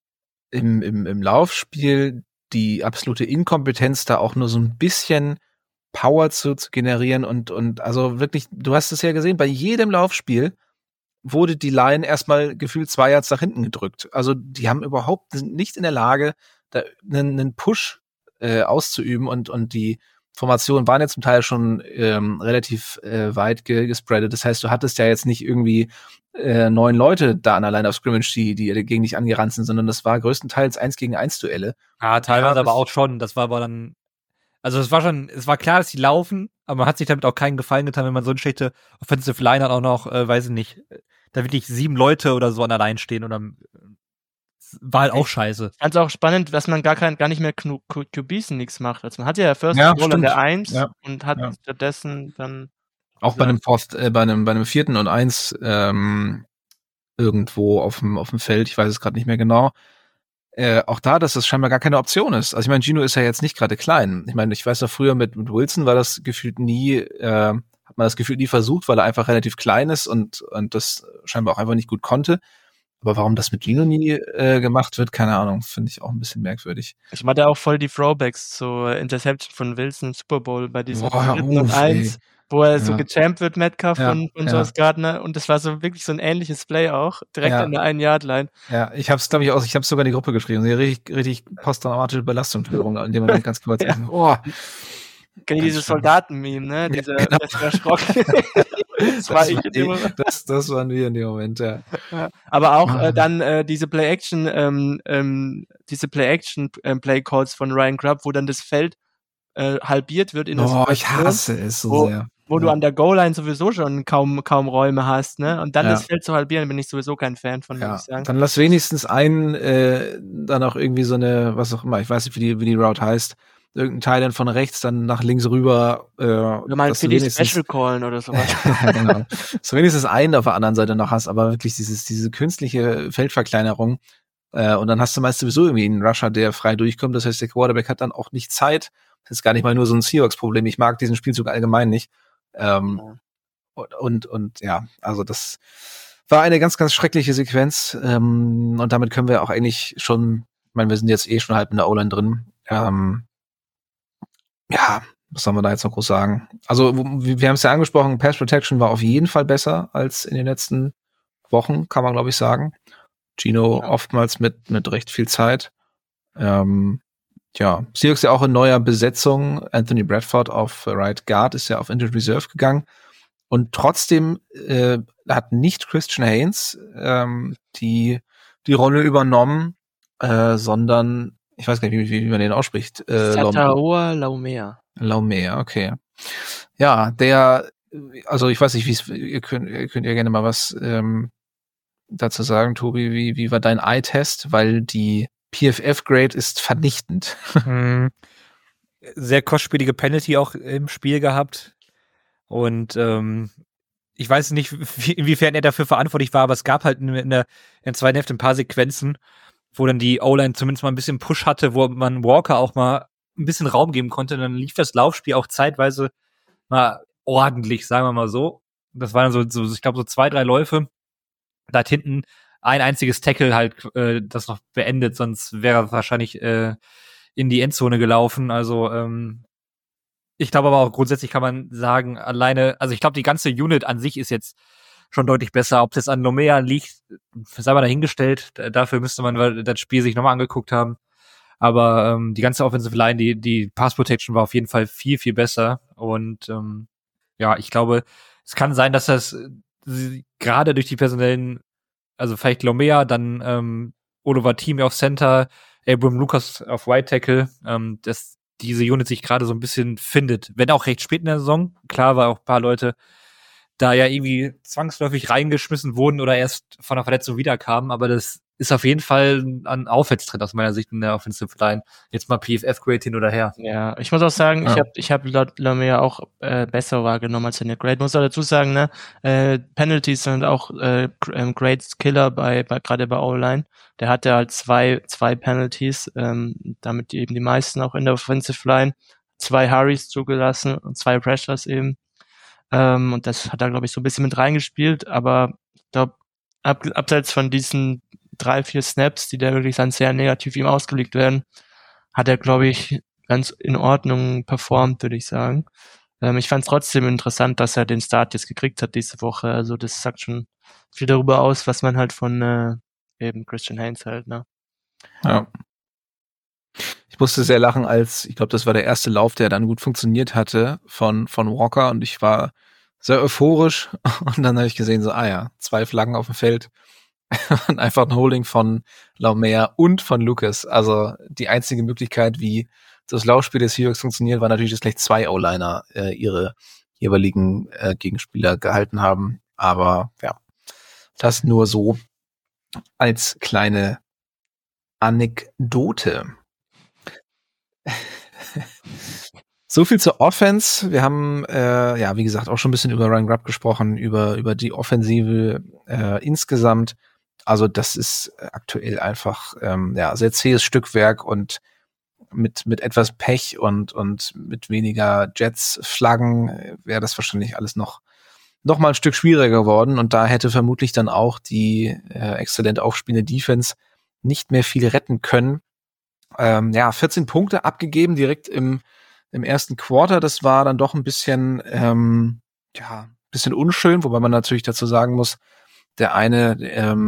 im Laufspiel die absolute Inkompetenz, da auch nur so ein bisschen Power zu generieren und also wirklich, du hast es ja gesehen, bei jedem Laufspiel wurde die Line erstmal gefühlt 2 Yards nach hinten gedrückt. Also die sind nicht in der Lage, da einen Push auszuüben und die Formationen waren ja zum Teil schon relativ weit gespreadet. Das heißt, du hattest ja jetzt nicht irgendwie 9 Leute da an der Line of Scrimmage, die gegen dich angerannt sind, sondern das war größtenteils 1-gegen-1 Duelle. Ja, teilweise aber auch schon. Das war aber dann, also es war klar, dass die laufen, aber man hat sich damit auch keinen Gefallen getan, wenn man so eine schlechte Offensive Line hat, auch noch, weiß ich nicht, da wirklich 7 Leute oder so an der Line stehen oder war halt auch scheiße. Ich fand es auch spannend, dass man gar nicht mehr QBs nichts macht. Also man hat ja First Goal an der 1 und hat stattdessen dann auch bei einem 4. und 1 irgendwo auf dem Feld, ich weiß es gerade nicht mehr genau. Auch da, dass das scheinbar gar keine Option ist. Also ich meine, Geno ist ja jetzt nicht gerade klein. Ich meine, ich weiß ja früher mit Wilson war das gefühlt nie, hat man das Gefühl nie versucht, weil er einfach relativ klein ist und das scheinbar auch einfach nicht gut konnte. Aber warum das mit Geno nie gemacht wird, keine Ahnung, finde ich auch ein bisschen merkwürdig. Ich hatte auch voll die Throwbacks zur Interception von Wilson Super Bowl bei diesem 3. und 1, wo er so gechampt wird, Metcalf von Sauce Gardner, und das war so wirklich so ein ähnliches Play auch, direkt an der 1-Yard-Line. Ja, ich hab's, glaube ich, ich hab's sogar in die Gruppe geschrieben, richtig posttraumatische Belastungsstörung, in dem man ganz kurz Kennt ihr dieses Soldaten-Meme, ne? Das erschrocken. Das waren wir in dem Moment, ja. Aber auch dann diese Play-Action-Play-Calls von Ryan Grubb, wo dann das Feld halbiert wird in das ich hasse es so sehr. Wo du an der Goal-Line sowieso schon kaum Räume hast, ne? Und dann das Feld zu halbieren, bin ich sowieso kein Fan von, muss ich sagen. Dann lass wenigstens dann auch irgendwie so eine, was auch immer, ich weiß nicht, wie die Route heißt, irgendein Thailand von rechts dann nach links rüber. Oder mal für die Special callen oder sowas. Genau. So wenigstens einen auf der anderen Seite noch hast, aber wirklich diese künstliche Feldverkleinerung. Und dann hast du meist sowieso irgendwie einen Rusher, der frei durchkommt. Das heißt, der Quarterback hat dann auch nicht Zeit. Das ist gar nicht mal nur so ein Seahawks-Problem. Ich mag diesen Spielzug allgemein nicht. Und ja, also das war eine ganz, ganz schreckliche Sequenz. Und damit können wir auch eigentlich schon, ich meine, wir sind jetzt schon halb in der O-Line drin. Ja, was soll man da jetzt noch groß sagen? Also, wir haben es ja angesprochen, Pass Protection war auf jeden Fall besser als in den letzten Wochen, kann man, glaube ich, sagen. Gino oftmals mit recht viel Zeit. Seahawks ja auch in neuer Besetzung. Anthony Bradford auf Right Guard ist ja auf Injured Reserve gegangen. Und trotzdem hat nicht Christian Haynes die Rolle übernommen, sondern ich weiß gar nicht, wie man den ausspricht. Sataoa Laumea. Laumea, okay. Ja, also ich weiß nicht, ihr könnt ja gerne mal was dazu sagen, Tobi, wie war dein Eye-Test? Weil die PFF-Grade ist vernichtend. Sehr kostspielige Penalty auch im Spiel gehabt. Und ich weiß nicht, inwiefern er dafür verantwortlich war, aber es gab halt in der zweiten Hälfte ein paar Sequenzen, wo dann die O-Line zumindest mal ein bisschen Push hatte, wo man Walker auch mal ein bisschen Raum geben konnte. Dann lief das Laufspiel auch zeitweise mal ordentlich, sagen wir mal so. Das waren so ich glaube, so 2, 3 Läufe. Da hat hinten ein einziges Tackle halt das noch beendet, sonst wäre er wahrscheinlich in die Endzone gelaufen. Also ich glaube aber auch grundsätzlich kann man sagen, alleine, also ich glaube, die ganze Unit an sich ist jetzt schon deutlich besser. Ob das an Laumea liegt, sei mal dahingestellt. Dafür müsste man das Spiel sich nochmal angeguckt haben. Aber die ganze Offensive Line, die Pass Protection war auf jeden Fall viel, viel besser. Und ich glaube, es kann sein, dass das gerade durch die personellen, also vielleicht Laumea, dann Oliver Team auf Center, Abram Lucas auf Right Tackle, dass diese Unit sich gerade so ein bisschen findet. Wenn auch recht spät in der Saison. Klar, weil auch ein paar Leute da ja irgendwie zwangsläufig reingeschmissen wurden oder erst von der Verletzung wiederkamen, aber das ist auf jeden Fall ein Aufwärtstritt aus meiner Sicht in der Offensive Line. Jetzt mal PFF-Grade hin oder her. Ja, ich muss auch sagen, ich hab Laumea auch besser wahrgenommen als in der Grade. Muss auch dazu sagen, ne, Penalties sind auch Grades Killer gerade bei O-Line. Der hatte halt zwei Penalties, damit eben die meisten auch in der Offensive Line, 2 Hurries zugelassen und 2 Pressures eben. Und das hat da, glaube ich, so ein bisschen mit reingespielt, aber ich glaube, abseits von diesen 3, 4 Snaps, die da wirklich dann sehr negativ ihm ausgelegt werden, hat er, glaube ich, ganz in Ordnung performt, würde ich sagen. Ich fand es trotzdem interessant, dass er den Start jetzt gekriegt hat diese Woche. Also das sagt schon viel darüber aus, was man halt von eben Christian Haynes hält, ne? Ja. Ich musste sehr lachen, ich glaube, das war der erste Lauf, der dann gut funktioniert hatte von Walker, und ich war sehr euphorisch, und dann habe ich gesehen, 2 Flaggen auf dem Feld und einfach ein Holding von Laumea und von Lucas. Also die einzige Möglichkeit, wie das Laufspiel des Seahawks funktioniert, war natürlich, dass gleich 2 O-Liner ihre jeweiligen Gegenspieler gehalten haben. Aber ja, das nur so als kleine Anekdote. So viel zur Offense. Wir haben, wie gesagt, auch schon ein bisschen über Ryan Grubb gesprochen, über die Offensive insgesamt. Also das ist aktuell einfach sehr zähes Stückwerk, und mit etwas Pech und mit weniger Jets-Flaggen wäre das wahrscheinlich alles noch mal ein Stück schwieriger geworden. Und da hätte vermutlich dann auch die exzellent aufspielende Defense nicht mehr viel retten können. 14 Punkte abgegeben direkt im ersten Quarter. Das war dann doch ein bisschen bisschen unschön, wobei man natürlich dazu sagen muss, der eine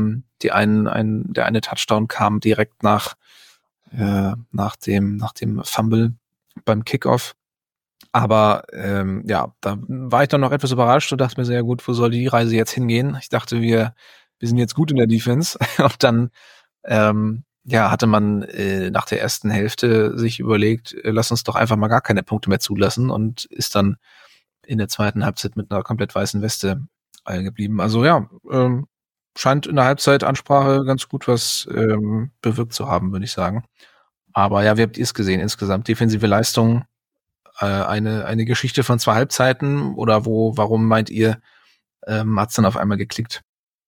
Touchdown kam direkt nach dem Fumble beim Kickoff. Aber da war ich dann noch etwas überrascht und dachte mir sehr gut, wo soll die Reise jetzt hingehen? Ich dachte, wir sind jetzt gut in der Defense. Und dann hatte man nach der ersten Hälfte sich überlegt, lass uns doch einfach mal gar keine Punkte mehr zulassen, und ist dann in der zweiten Halbzeit mit einer komplett weißen Weste geblieben. Also scheint in der Halbzeitansprache ganz gut was bewirkt zu haben, würde ich sagen. Aber ja, wie habt ihr es gesehen insgesamt? Defensive Leistung, eine Geschichte von 2 Halbzeiten oder warum meint ihr, hat's dann auf einmal geklickt?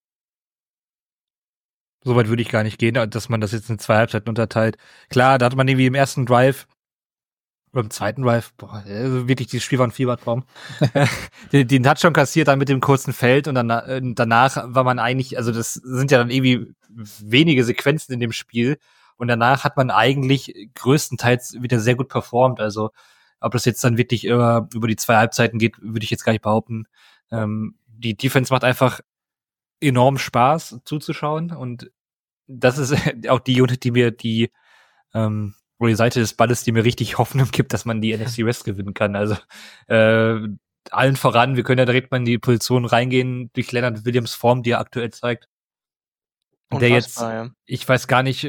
Soweit würde ich gar nicht gehen, dass man das jetzt in 2 Halbzeiten unterteilt. Klar, da hat man irgendwie im ersten Drive oder im zweiten Drive, also wirklich, dieses Spiel war ein Fiebertraum. den Touchdown kassiert dann mit dem kurzen Feld und dann danach war man eigentlich, also das sind ja dann irgendwie wenige Sequenzen in dem Spiel und danach hat man eigentlich größtenteils wieder sehr gut performt. Also ob das jetzt dann wirklich über die 2 Halbzeiten geht, würde ich jetzt gar nicht behaupten. Die Defense macht einfach enorm Spaß zuzuschauen und das ist auch die Unit, die mir oder die Seite des Balles, die mir richtig Hoffnung gibt, dass man die NFC West gewinnen kann. Also allen voran, wir können ja direkt mal in die Position reingehen durch Leonard Williams Form, die er aktuell zeigt. Der jetzt, ja. Ich weiß gar nicht,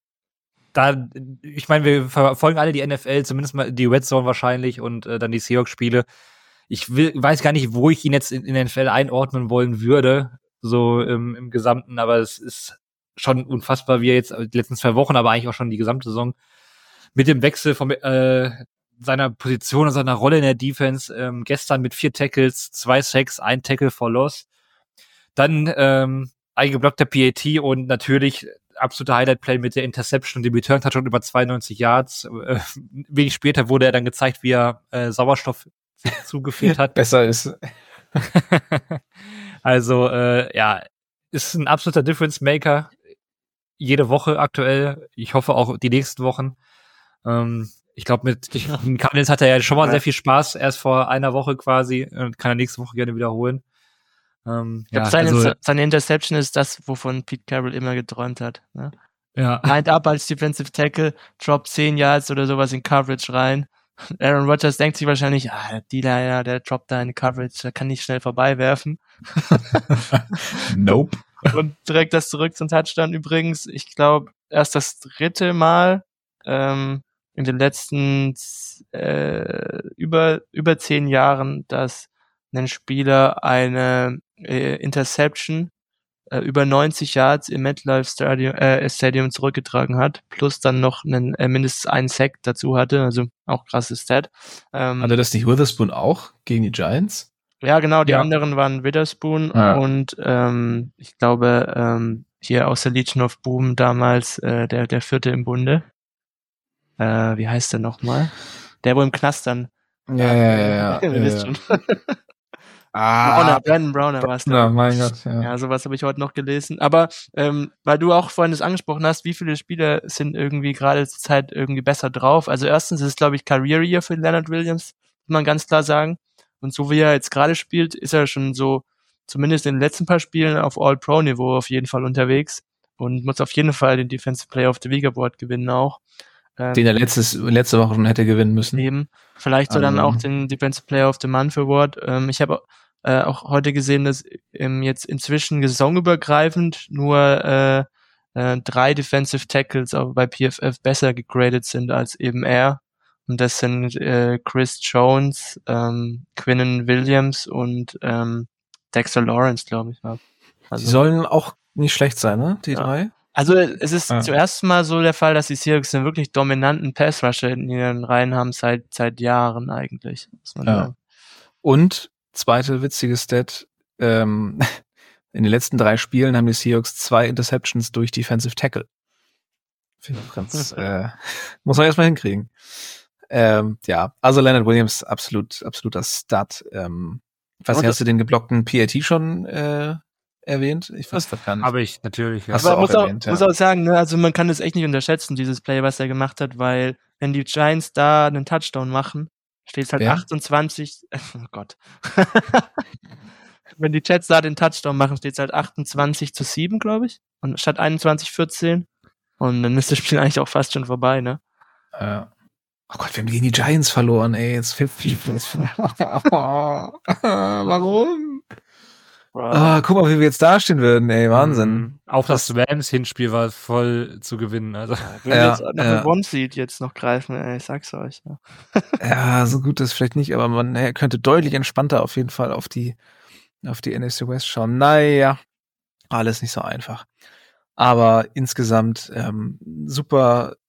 ich meine, wir verfolgen alle die NFL, zumindest mal die Red Zone wahrscheinlich und dann die Seahawks-Spiele. Weiß gar nicht, wo ich ihn jetzt in den NFL einordnen wollen würde, so im Gesamten, aber es ist schon unfassbar, wie er jetzt die letzten 2 Wochen, aber eigentlich auch schon die gesamte Saison mit dem Wechsel von seiner Position und seiner Rolle in der Defense, gestern mit 4 Tackles, 2 Sacks, 1 Tackle for Loss, dann eingeblockter PAT und natürlich absoluter Highlight-Play mit der Interception und dem Return-Touchdown über 92 Yards. Wenig später wurde er dann gezeigt, wie er Sauerstoff zugeführt hat. Besser ist. Also, ja, ist ein absoluter Difference-Maker. Jede Woche aktuell. Ich hoffe auch die nächsten Wochen. Ich glaube, mit den Cardinals hat er ja schon mal sehr viel Spaß. Erst vor einer Woche quasi. Kann er nächste Woche gerne wiederholen. Seine Interception ist das, wovon Pete Carroll immer geträumt hat. Ne? Ja. Lined up als Defensive Tackle, droppt 10 Yards oder sowas in Coverage rein. Aaron Rodgers denkt sich wahrscheinlich, der droppt da in Coverage, der kann nicht schnell vorbeiwerfen. Nope. Und direkt das zurück zum Touchdown übrigens. Ich glaube, erst das 3. Mal in den letzten über 10 Jahren, dass ein Spieler eine Interception über 90 Yards im MetLife Stadium zurückgetragen hat, plus dann noch mindestens einen Sack dazu hatte, also auch krasses Stat. Hatte das nicht Witherspoon auch gegen die Giants? Ja, genau, die anderen waren Witherspoon und ich glaube hier aus der Legion of Boom damals der 4. im Bunde. Wie heißt der nochmal? Der, wo im Knast dann. Ja. Ihr wisst schon. Brandon Browner war es. Ja, mein Gott, ja. Ja, sowas habe ich heute noch gelesen. Aber weil du auch vorhin das angesprochen hast, wie viele Spieler sind irgendwie gerade zur Zeit irgendwie besser drauf? Also erstens ist es, glaube ich, Career Year für Leonard Williams, muss man ganz klar sagen. Und so wie er jetzt gerade spielt, ist er schon so, zumindest in den letzten paar Spielen, auf All-Pro-Niveau auf jeden Fall unterwegs und muss auf jeden Fall den Defensive Player of the Week Award gewinnen auch. Den er letzte Woche schon hätte gewinnen müssen. Eben. Vielleicht so dann auch den Defensive Player of the Month Award. Ich habe auch heute gesehen, dass jetzt inzwischen saisonübergreifend nur 3 Defensive Tackles auch bei PFF besser gegradet sind als eben er. Und das sind Chris Jones, Quinnen Williams und Dexter Lawrence, glaube ich. Also, die sollen auch nicht schlecht sein, ne? Die 3? Also es ist zuerst mal so der Fall, dass die Seahawks einen wirklich dominanten Pass-Rusher in ihren Reihen haben seit Jahren eigentlich, muss man sagen. Und zweite witzige Stat, in den letzten 3 Spielen haben die Seahawks 2 Interceptions durch Defensive Tackle. Finde ich ganz, muss man erstmal hinkriegen. Also Leonard Williams, absoluter Stud. Hast du den geblockten PAT schon erwähnt? Ich weiß gar nicht. Habe ich, natürlich. Ja. Aber muss auch sagen, ne, also man kann das echt nicht unterschätzen, dieses Play, was er gemacht hat, weil wenn die Giants da einen Touchdown machen, steht es halt 28, oh Gott. Wenn die Jets da den Touchdown machen, steht es halt 28-7, glaube ich. Und statt 21-14. Und dann ist das Spiel eigentlich auch fast schon vorbei, ne? Oh Gott, wir haben gegen die Giants verloren, ey. Jetzt 50. Warum? Guck mal, wie wir jetzt dastehen würden, ey. Wahnsinn. Auch das Rams-Hinspiel war voll zu gewinnen. Also. Wir jetzt nach dem One-Seed jetzt noch greifen, ey. Ich sag's euch. Ja, so gut ist vielleicht nicht, aber man könnte deutlich entspannter auf jeden Fall auf die NFC West schauen. Naja, alles nicht so einfach. Aber insgesamt super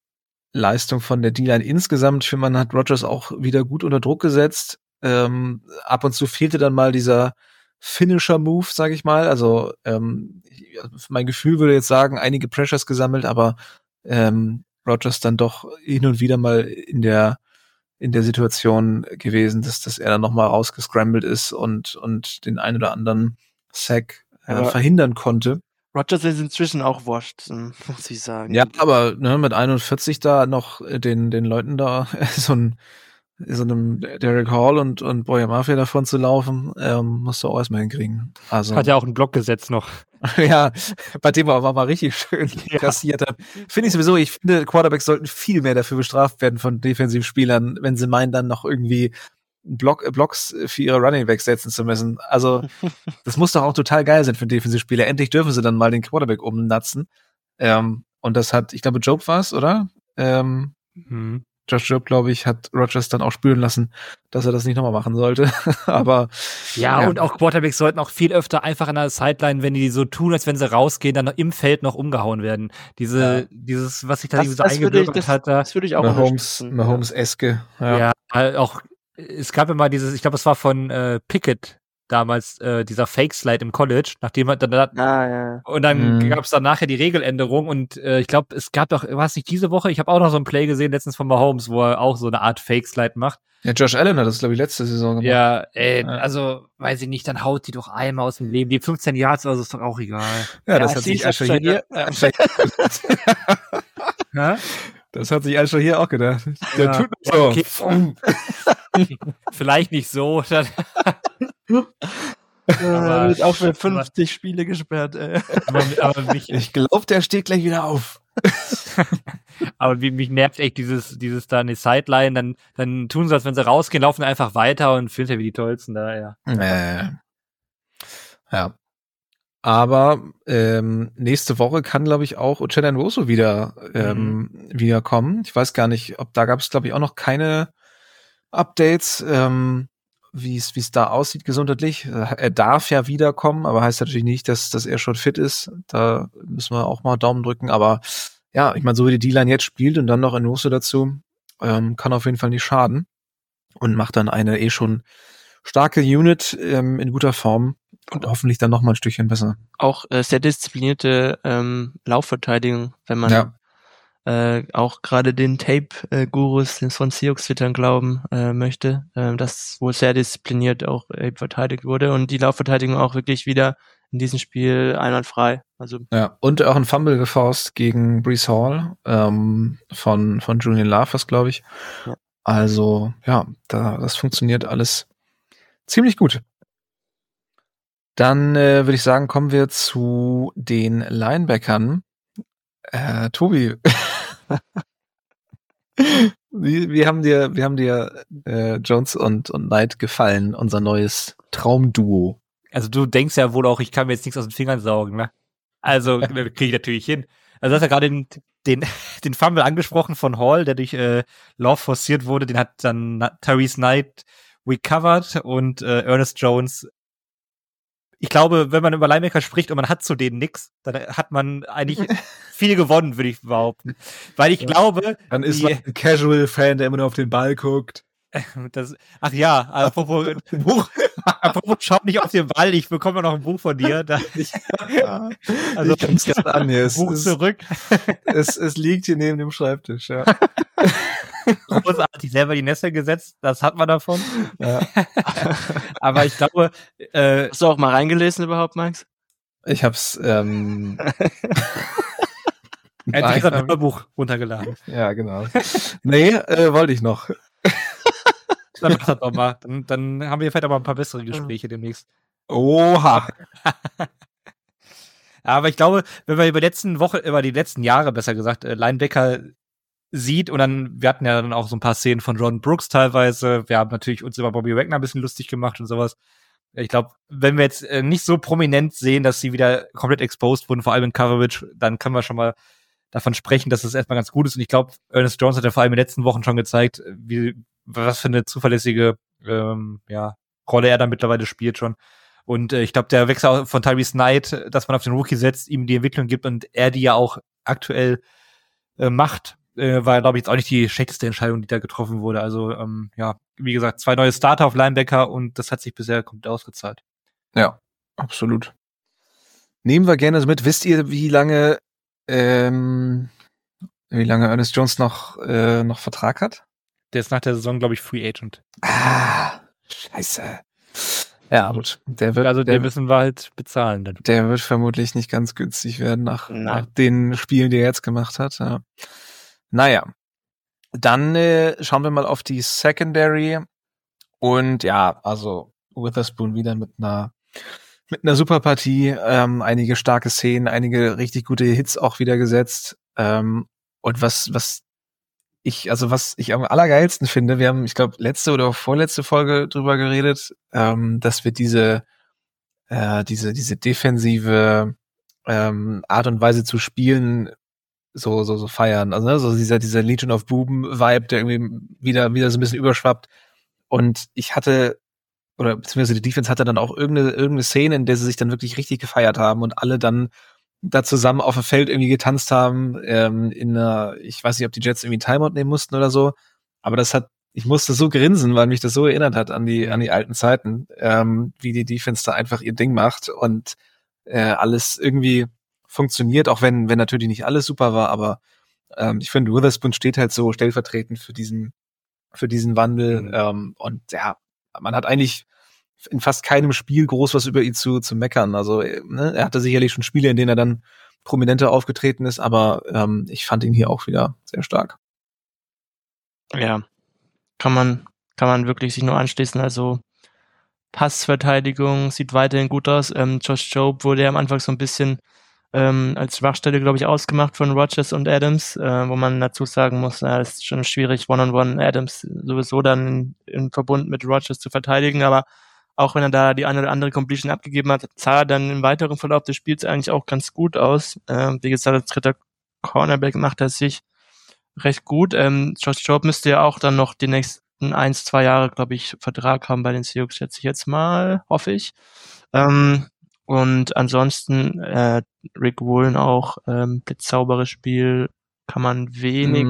Leistung von der D-Line insgesamt. Ich finde, man hat Rodgers auch wieder gut unter Druck gesetzt. Ab und zu fehlte dann mal dieser Finisher-Move, sag ich mal. Also mein Gefühl würde jetzt sagen, einige Pressures gesammelt, aber Rodgers dann doch hin und wieder mal in der Situation gewesen, dass er dann nochmal rausgescrambled ist und den ein oder anderen Sack verhindern konnte. Rodgers ist inzwischen auch washed, muss ich sagen. Ja, aber mit 41 da noch den Leuten da so einem Derek Hall und Boyer Mafia davon zu laufen, musst du auch erstmal hinkriegen. Also Hat ja auch einen Block gesetzt noch. ja, bei dem er mal richtig schön kassiert hat. Finde ich sowieso, ich finde, Quarterbacks sollten viel mehr dafür bestraft werden von Defensivspielern, wenn sie meinen, dann noch irgendwie Blocks für ihre Running Backs setzen zu müssen. Also, das muss doch auch total geil sein für Defensivspieler. Endlich dürfen sie dann mal den Quarterback umnatzen. Und das hat, ich glaube, Job war es, oder? Josh Job, glaube ich, hat Rodgers dann auch spüren lassen, dass er das nicht nochmal machen sollte. Aber ja, und auch Quarterbacks sollten auch viel öfter einfach an der Sideline, wenn die so tun, als wenn sie rausgehen, dann noch im Feld noch umgehauen werden. Dieses, was sich da so eingebürgert hat. Das würde ich auch Mahomes-eske. Ja, auch, es gab immer dieses, ich glaube, es war von Pickett damals, dieser Fake-Slide im College, nachdem er dann und dann gab es dann nachher die Regeländerung und ich glaube, es gab doch, war es nicht diese Woche, ich habe auch noch so ein Play gesehen, letztens von Mahomes, wo er auch so eine Art Fake-Slide macht. Ja, Josh Allen hat das, glaube ich, letzte Saison gemacht. Ja, also, weiß ich nicht, dann haut die doch einmal aus dem Leben. Die 15 Yards, also ist doch auch egal. Ja, das hat sich Asher hier das hat sich Asher hier auch gedacht. Der tut so. Okay. Vielleicht nicht so. Aber wird auch für 50 Spiele gesperrt, ey. Aber ich glaube, der steht gleich wieder auf. Aber mich nervt echt dieses da eine Sideline, dann tun sie, als wenn sie rausgehen, laufen einfach weiter und filmen wie die Tollsten da, ja. Ja. Aber nächste Woche kann, glaube ich, auch Uchenna Nwosu wieder kommen. Ich weiß gar nicht, ob da gab es, glaube ich, auch noch keine Updates, wie es da aussieht gesundheitlich. Er darf ja wiederkommen, aber heißt natürlich nicht, dass er schon fit ist. Da müssen wir auch mal Daumen drücken. Aber ja, ich meine, so wie die D-Line jetzt spielt und dann noch Nwosu dazu, kann auf jeden Fall nicht schaden und macht dann eine schon starke Unit in guter Form und hoffentlich dann noch mal ein Stückchen besser. Auch sehr disziplinierte Laufverteidigung, wenn man auch gerade den Tape-Gurus von Seahawks-Twittern glauben möchte, dass wohl sehr diszipliniert auch verteidigt wurde und die Laufverteidigung auch wirklich wieder in diesem Spiel einwandfrei. Also ja, und auch ein Fumble geforst gegen Breece Hall von Julian Love, glaube ich. Ja. Also ja, das funktioniert alles ziemlich gut. Dann würde ich sagen, kommen wir zu den Linebackern. Tobi, wie haben dir Jones und Knight gefallen, unser neues Traumduo? Also du denkst ja wohl auch, ich kann mir jetzt nichts aus den Fingern saugen, ne? Also kriege ich natürlich hin. Also du hast ja gerade den Fumble angesprochen von Hall, der durch Love forciert wurde, den hat dann Tyrese Knight recovered und Ernest Jones. Ich glaube, wenn man über Linebacker spricht und man hat zu denen nix, dann hat man eigentlich viel gewonnen, würde ich behaupten. Weil ich glaube... Dann ist man ein Casual-Fan, der immer nur auf den Ball guckt. Ach ja, apropos Buch. Apropos, schau nicht auf den Ball, ich bekomme noch ein Buch von dir. Also ich kann's gerne an hier. Buch zurück. Es liegt hier neben dem Schreibtisch, ja. Großartig selber die Nässe gesetzt, das hat man davon. Ja. Aber ich glaube... Hast du auch mal reingelesen überhaupt, Max? Ich hab's ein Hörbuch runtergeladen. Ja, genau. Nee, wollte ich noch. Dann mach das doch mal. Dann haben wir vielleicht aber ein paar bessere Gespräche demnächst. Oha. Aber ich glaube, wenn wir über die letzten Jahre, besser gesagt, Linebacker sieht, und dann, wir hatten ja dann auch so ein paar Szenen von Jordan Brooks teilweise, wir haben natürlich uns über Bobby Wagner ein bisschen lustig gemacht und sowas. Ich glaube, wenn wir jetzt nicht so prominent sehen, dass sie wieder komplett exposed wurden, vor allem in Coverage, dann können wir schon mal davon sprechen, dass es erstmal ganz gut ist. Und ich glaube, Ernest Jones hat ja vor allem in den letzten Wochen schon gezeigt, was für eine zuverlässige Rolle er da mittlerweile spielt schon. Und ich glaube, der Wechsel von Tyrese Knight, dass man auf den Rookie setzt, ihm die Entwicklung gibt und er die ja auch aktuell macht, war, glaube ich, jetzt auch nicht die schlechteste Entscheidung, die da getroffen wurde. Also, wie gesagt, 2 neue Starter auf Linebacker und das hat sich bisher komplett ausgezahlt. Ja, absolut. Nehmen wir gerne mit. Wisst ihr, wie lange Ernest Jones noch Vertrag hat? Der ist nach der Saison, glaube ich, Free Agent. Scheiße. Ja, gut. Den müssen wir halt bezahlen. Dann. Der wird vermutlich nicht ganz günstig werden nach den Spielen, die er jetzt gemacht hat. Ja. Naja. Dann schauen wir mal auf die Secondary. Und ja, also Witherspoon wieder mit einer super Partie. Einige starke Szenen, einige richtig gute Hits auch wieder gesetzt. Und was ich am allergeilsten finde, wir haben, ich glaube, letzte oder vorletzte Folge drüber geredet, dass wir diese defensive Art und Weise zu spielen so feiern. Also so dieser Legion of Boom-Vibe, der irgendwie wieder so ein bisschen überschwappt. Und beziehungsweise die Defense hatte dann auch irgendeine Szene, in der sie sich dann wirklich richtig gefeiert haben und alle dann da zusammen auf dem Feld irgendwie getanzt haben, ich weiß nicht, ob die Jets irgendwie einen Timeout nehmen mussten oder so, aber ich musste so grinsen, weil mich das so erinnert hat an die alten Zeiten, wie die Defense da einfach ihr Ding macht und alles irgendwie funktioniert, auch wenn natürlich nicht alles super war, aber ich finde, Witherspoon steht halt so stellvertretend für diesen Wandel, und ja, man hat eigentlich in fast keinem Spiel groß was über ihn zu meckern. Also er hatte sicherlich schon Spiele, in denen er dann prominenter aufgetreten ist, aber ich fand ihn hier auch wieder sehr stark. Ja, kann man wirklich sich nur anschließen. Also Passverteidigung sieht weiterhin gut aus. Josh Jobe wurde ja am Anfang so ein bisschen als Schwachstelle, glaube ich, ausgemacht von Rodgers und Adams, wo man dazu sagen muss, es ist schon schwierig, One-on-One Adams sowieso dann in Verbund mit Rodgers zu verteidigen, aber auch wenn er da die eine oder andere Completion abgegeben hat, sah er dann im weiteren Verlauf des Spiels eigentlich auch ganz gut aus. Wie gesagt, als dritter Cornerback macht er sich recht gut. Josh Jobe müsste ja auch dann noch die nächsten 1-2 Jahre, glaube ich, Vertrag haben bei den Seahawks, schätze ich jetzt mal, hoffe ich. Und ansonsten Rick Woolen auch, bezauberes Spiel, kann man wenig.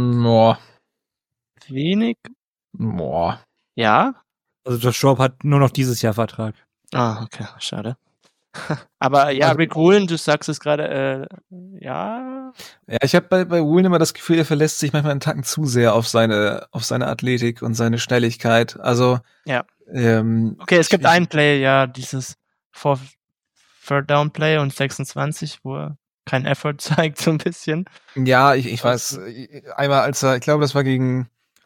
Ja? Also Josh Jobe hat nur noch dieses Jahr Vertrag. Ah, okay, schade. Aber ja, Rick Woolen, du sagst es gerade, ja. Ja, ich habe bei Woolen immer das Gefühl, er verlässt sich manchmal einen Tacken zu sehr auf seine Athletik und seine Schnelligkeit. Also ja. Okay, es gibt ein Play, ja, dieses Third Down Play und 26, wo er keinen Effort zeigt, so ein bisschen. Ja, ich weiß. Einmal ich glaube, das war gegen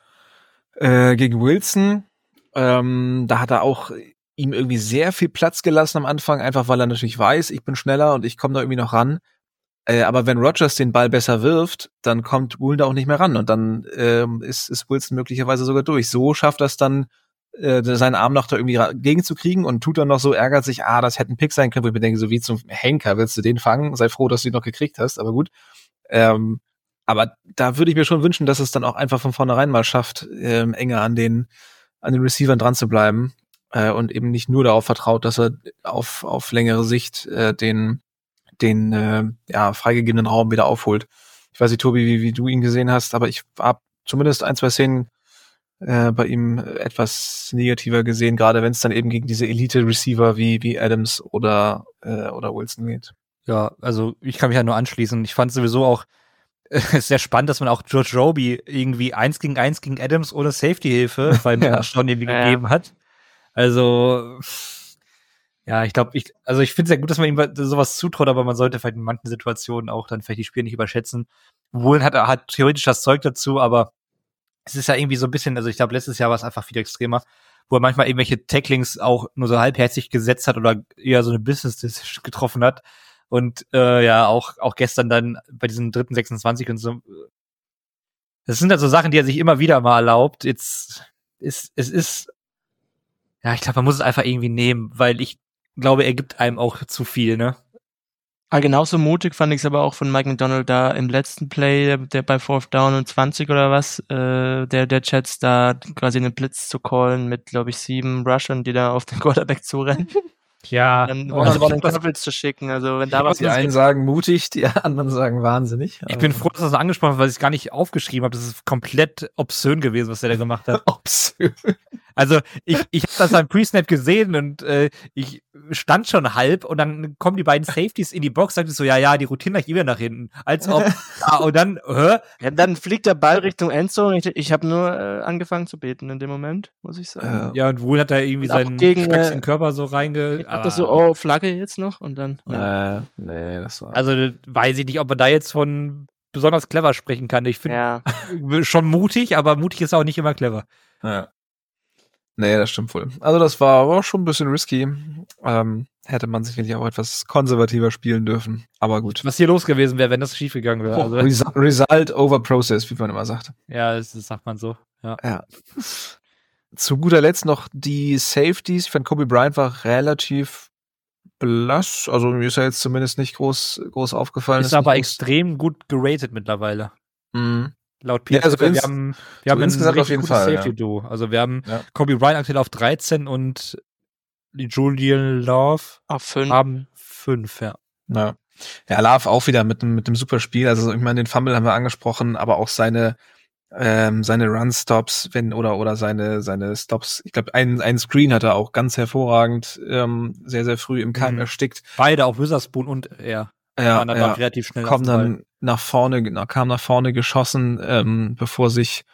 Wilson, da hat er auch ihm irgendwie sehr viel Platz gelassen am Anfang, einfach weil er natürlich weiß, ich bin schneller und ich komme da irgendwie noch ran. Aber wenn Rodgers den Ball besser wirft, dann kommt Woolen da auch nicht mehr ran und dann ist Wilson möglicherweise sogar durch. So schafft er es dann, seinen Arm noch da irgendwie gegenzukriegen und tut dann noch so, ärgert sich, das hätte ein Pick sein können, wo ich mir denke, so wie zum Henker, willst du den fangen? Sei froh, dass du ihn noch gekriegt hast, aber gut. Aber da würde ich mir schon wünschen, dass es dann auch einfach von vornherein mal schafft, enger an den Receivern dran zu bleiben und eben nicht nur darauf vertraut, dass er auf längere Sicht den freigegebenen Raum wieder aufholt. Ich weiß nicht, Tobi, wie du ihn gesehen hast, aber ich habe zumindest 1-2 Szenen bei ihm etwas negativer gesehen, gerade wenn es dann eben gegen diese Elite-Receiver wie Adams oder Wilson geht. Ja, also ich kann mich ja nur anschließen. Ich fand sowieso auch sehr spannend, dass man auch George Roby irgendwie 1 gegen Adams ohne Safety-Hilfe beim Touchdown irgendwie gegeben hat. Also ja, ich glaube, ich finde es ja gut, dass man ihm sowas zutraut, aber man sollte vielleicht in manchen Situationen auch dann vielleicht die Spiele nicht überschätzen. Woolen hat theoretisch das Zeug dazu, aber es ist ja irgendwie so ein bisschen, also ich glaube, letztes Jahr war es einfach viel extremer, wo er manchmal irgendwelche Tacklings auch nur so halbherzig gesetzt hat oder eher so eine Business-Decision getroffen hat. Und auch gestern dann bei diesem 3. 26 und so. Das sind halt so Sachen, die er sich immer wieder mal erlaubt. Ich glaube, man muss es einfach irgendwie nehmen, weil ich glaube, er gibt einem auch zu viel, ne? Genauso mutig fand ich es aber auch von Mike McDonald da im letzten Play, der bei 4th Down und 20 oder was, der Jets da quasi einen Blitz zu callen mit, glaube ich, 7 Rushern, die da auf den Quarterback zurennen. Ja, dann One-on-One Coverage zu schicken. Also wenn da was Die einen sagen mutig, die anderen sagen wahnsinnig. Ich bin froh, dass du das angesprochen hast, weil ich es gar nicht aufgeschrieben habe. Das ist komplett obszön gewesen, was der da gemacht hat. Obszön. Also ich habe das beim Pre-Snap gesehen und ich stand schon halb und dann kommen die beiden Safeties in die Box, sagt es so, ja, die rotieren gleich wieder nach hinten. Als ob, und dann, Ja, dann fliegt der Ball Richtung Endzone. Ich habe nur angefangen zu beten in dem Moment, muss ich sagen. Ja, und Wohl hat da irgendwie seinen schwächsten Körper so Ich dachte so, Flagge jetzt noch und dann. Nee, das war. Also weiß ich nicht, ob man da jetzt von besonders clever sprechen kann. Ich finde schon mutig, aber mutig ist auch nicht immer clever. Ja. Nee, das stimmt wohl. Also das war aber auch schon ein bisschen risky. Hätte man sicherlich auch etwas konservativer spielen dürfen. Aber gut. Was hier los gewesen wäre, wenn das schief gegangen wäre. Also, Result over Process, wie man immer sagt. Ja, das sagt man so. Ja. Zu guter Letzt noch die Safeties. Ich fand, Kobe Bryant war relativ blass. Also mir ist er jetzt zumindest nicht groß aufgefallen. Ist aber extrem gut geratet mittlerweile. Mhm. Laut PFF. Also wir haben insgesamt auf jeden Fall. Safety-Duo. Also wir haben Kobe Bryant aktuell auf 13 und Julian Love auf 5. Haben 5, ja. Ja, Love auch wieder mit dem super Spiel. Also ich meine, den Fumble haben wir angesprochen, aber auch seine Run-Stops, oder seine Stops. Ich glaube, einen Screen hat er auch ganz hervorragend sehr, sehr früh im Keim erstickt. Beide, auch Witherspoon und er. Ja, dann relativ schnell kam nach vorne geschossen, bevor sich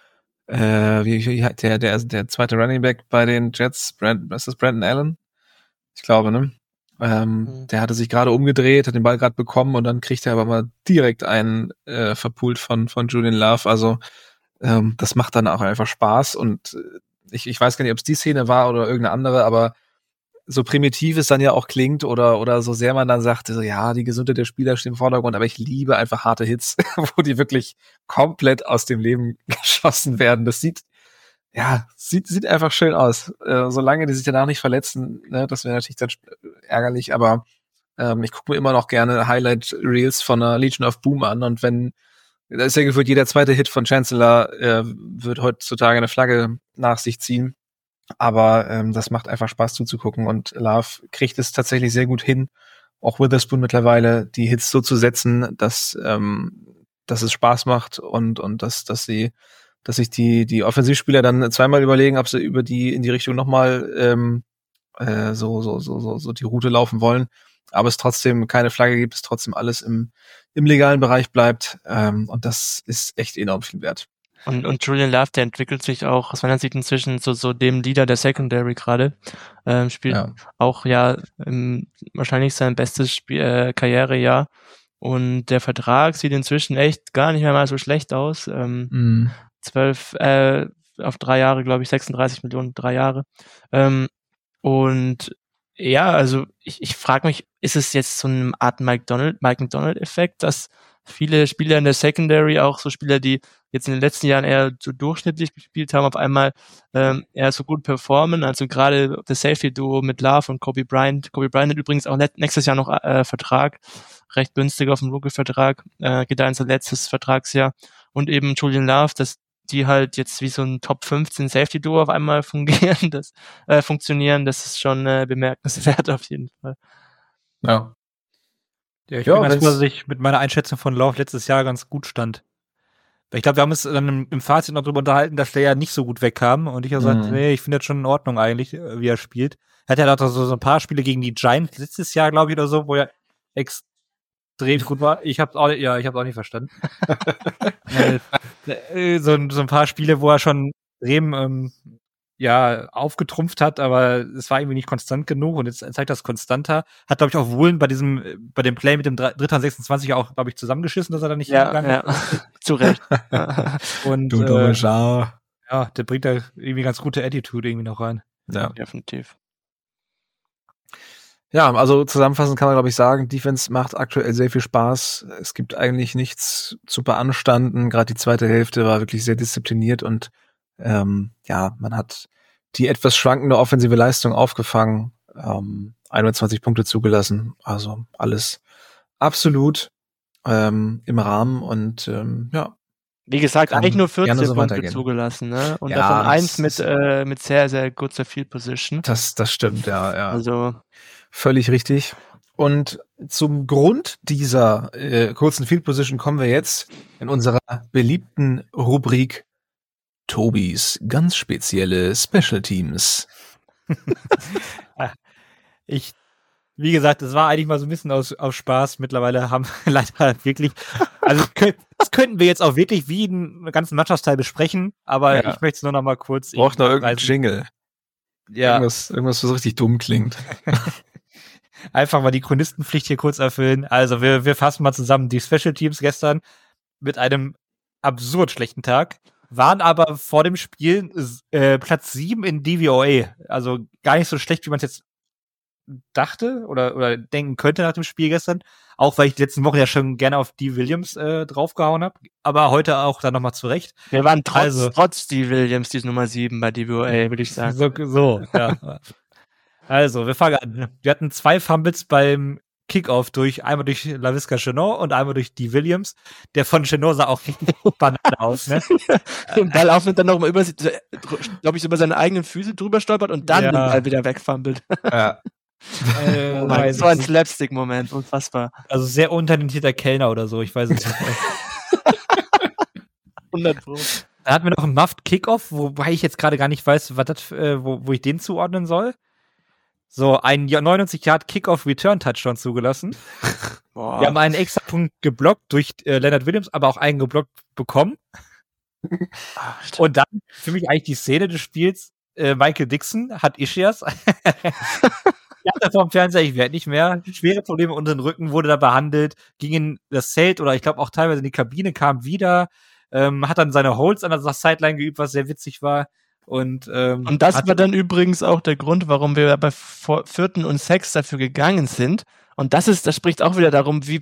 der zweite Running Back bei den Jets, ist das Brandon Allen? Ich glaube, ne? Der hatte sich gerade umgedreht, hat den Ball gerade bekommen und dann kriegt er aber mal direkt einen verpult von Julian Love. Also das macht dann auch einfach Spaß und ich weiß gar nicht, ob es die Szene war oder irgendeine andere, aber so primitiv es dann ja auch klingt oder so sehr man dann sagt, so, ja, die Gesundheit der Spieler steht im Vordergrund, aber ich liebe einfach harte Hits, wo die wirklich komplett aus dem Leben geschossen werden. Das sieht einfach schön aus. Solange die sich danach nicht verletzen, ne, das wäre natürlich dann ärgerlich, aber ich gucke mir immer noch gerne Highlight-Reels von der Legion of Boom an und da ist ja gefühlt jeder zweite Hit von Chancellor wird heutzutage eine Flagge nach sich ziehen. Aber das macht einfach Spaß zuzugucken und Love kriegt es tatsächlich sehr gut hin, auch Witherspoon mittlerweile, die Hits so zu setzen, dass es Spaß macht und dass sich die Offensivspieler dann zweimal überlegen, ob sie über die in die Richtung nochmal so die Route laufen wollen, aber es trotzdem keine Flagge gibt, es trotzdem alles im legalen Bereich bleibt und das ist echt enorm viel wert. Und Julian Love, der entwickelt sich auch, aus meiner Sicht inzwischen so dem Leader der Secondary gerade. Spielt auch wahrscheinlich sein bestes Karrierejahr. Und der Vertrag sieht inzwischen echt gar nicht mehr mal so schlecht aus. 12 auf 3 Jahre, glaube ich, 36 Millionen, 3 Jahre. Und ja, also ich frage mich, ist es jetzt so eine Art Mike McDonald-Effekt, dass viele Spieler in der Secondary, auch so Spieler, die jetzt in den letzten Jahren eher so durchschnittlich gespielt haben, auf einmal eher so gut performen. Also gerade das Safety-Duo mit Love und Kobe Bryant. Kobe Bryant hat übrigens auch nächstes Jahr noch Vertrag, recht günstig auf dem Rookie-Vertrag, geht da in sein letztes Vertragsjahr. Und eben Julian Love, dass die halt jetzt wie so ein Top 15 Safety-Duo auf einmal funktionieren, das ist schon bemerkenswert auf jeden Fall. Ja. Ja, ich bin ganz froh, dass ich mit meiner Einschätzung von Love letztes Jahr ganz gut stand. Ich glaube, wir haben uns dann im Fazit noch drüber unterhalten, dass der ja nicht so gut wegkam. Und ich habe gesagt, nee, ich finde das schon in Ordnung eigentlich, wie er spielt. Er hat ja auch so ein paar Spiele gegen die Giants letztes Jahr, glaube ich, oder so, wo er extrem gut war. Ich hab's auch nicht verstanden. So ein paar Spiele, wo er schon extrem aufgetrumpft hat, aber es war irgendwie nicht konstant genug und jetzt zeigt das konstanter. Hat, glaube ich, auch Woolen bei dem Play mit dem 3. auch, glaube ich, zusammengeschissen, dass er da nicht hingegangen ist. Zu Recht. Und du dumme Schau. Ja, der bringt da irgendwie ganz gute Attitude irgendwie noch rein. Ja, definitiv. Ja, also zusammenfassend kann man, glaube ich, sagen, Defense macht aktuell sehr viel Spaß. Es gibt eigentlich nichts zu beanstanden. Gerade die zweite Hälfte war wirklich sehr diszipliniert und man hat die etwas schwankende offensive Leistung aufgefangen, 21 Punkte zugelassen, also alles absolut im Rahmen und Wie gesagt, eigentlich nur 14 gerne so Punkte weitergehen. zugelassen, ne? Und Ja, davon eins das mit sehr, sehr guter Field Position. Das stimmt, ja. Also, Völlig richtig. Und zum Grund dieser kurzen Field Position kommen wir jetzt in unserer beliebten Rubrik Tobis ganz spezielle Special Teams. Wie gesagt, es war eigentlich mal so ein bisschen auf Spaß. Mittlerweile haben wir leider wirklich, also das könnten wir jetzt auch wirklich wie einen ganzen Mannschaftsteil besprechen, aber Ja. ich möchte es nur noch mal kurz. Braucht noch irgendeinen Jingle. Ja, Irgendwas, was so richtig dumm klingt. einfach mal die Chronistenpflicht hier kurz erfüllen. Also wir fassen mal zusammen. Die Special Teams gestern mit einem absurd schlechten Tag, waren aber vor dem Spiel Platz 7 in DVOA. Also gar nicht so schlecht, wie man es jetzt dachte oder denken könnte nach dem Spiel gestern. Auch weil ich die letzten Wochen ja schon gerne auf Dee Williams draufgehauen habe. Aber heute auch dann nochmal zurecht. wir waren trotz Dee Williams die Nummer 7 bei DVOA, würde ich sagen. So, ja. Also, wir fangen an. Wir hatten 2 Fumbles beim Kickoff einmal durch Laviska Shenault und einmal durch Dee Williams. Der von Shenault sah auch richtig Banane aus, ne? Den Ball aufnimmt, dann nochmal glaube ich, über seine eigenen Füße drüber stolpert und dann Ja. den Ball wieder wegfummelt. Ja. So ein Slapstick-Moment, unfassbar. Also sehr untalentierter Kellner oder so, ich weiß es nicht. 100 Pro. Dann hatten wir noch einen Muffed Kickoff, wobei ich jetzt gerade gar nicht weiß, was das, wo ich den zuordnen soll. So, ein 99 Yard Kickoff Return Touchdown zugelassen. Boah. Wir haben einen extra Punkt geblockt durch Leonard Williams, aber auch einen geblockt bekommen. Und dann für mich eigentlich die Szene des Spiels, Michael Dixon hat Ischias. Ja, da vor dem Fernseher, ich werde nicht mehr. Schwere Probleme unter den Rücken, wurde da behandelt, ging in das Zelt oder ich glaube auch teilweise in die Kabine, kam wieder, hat dann seine Holds an der Sideline geübt, was sehr witzig war. Und das war dann übrigens auch der Grund, warum wir bei 4. und 6 dafür gegangen sind. Und das spricht auch wieder darum, wie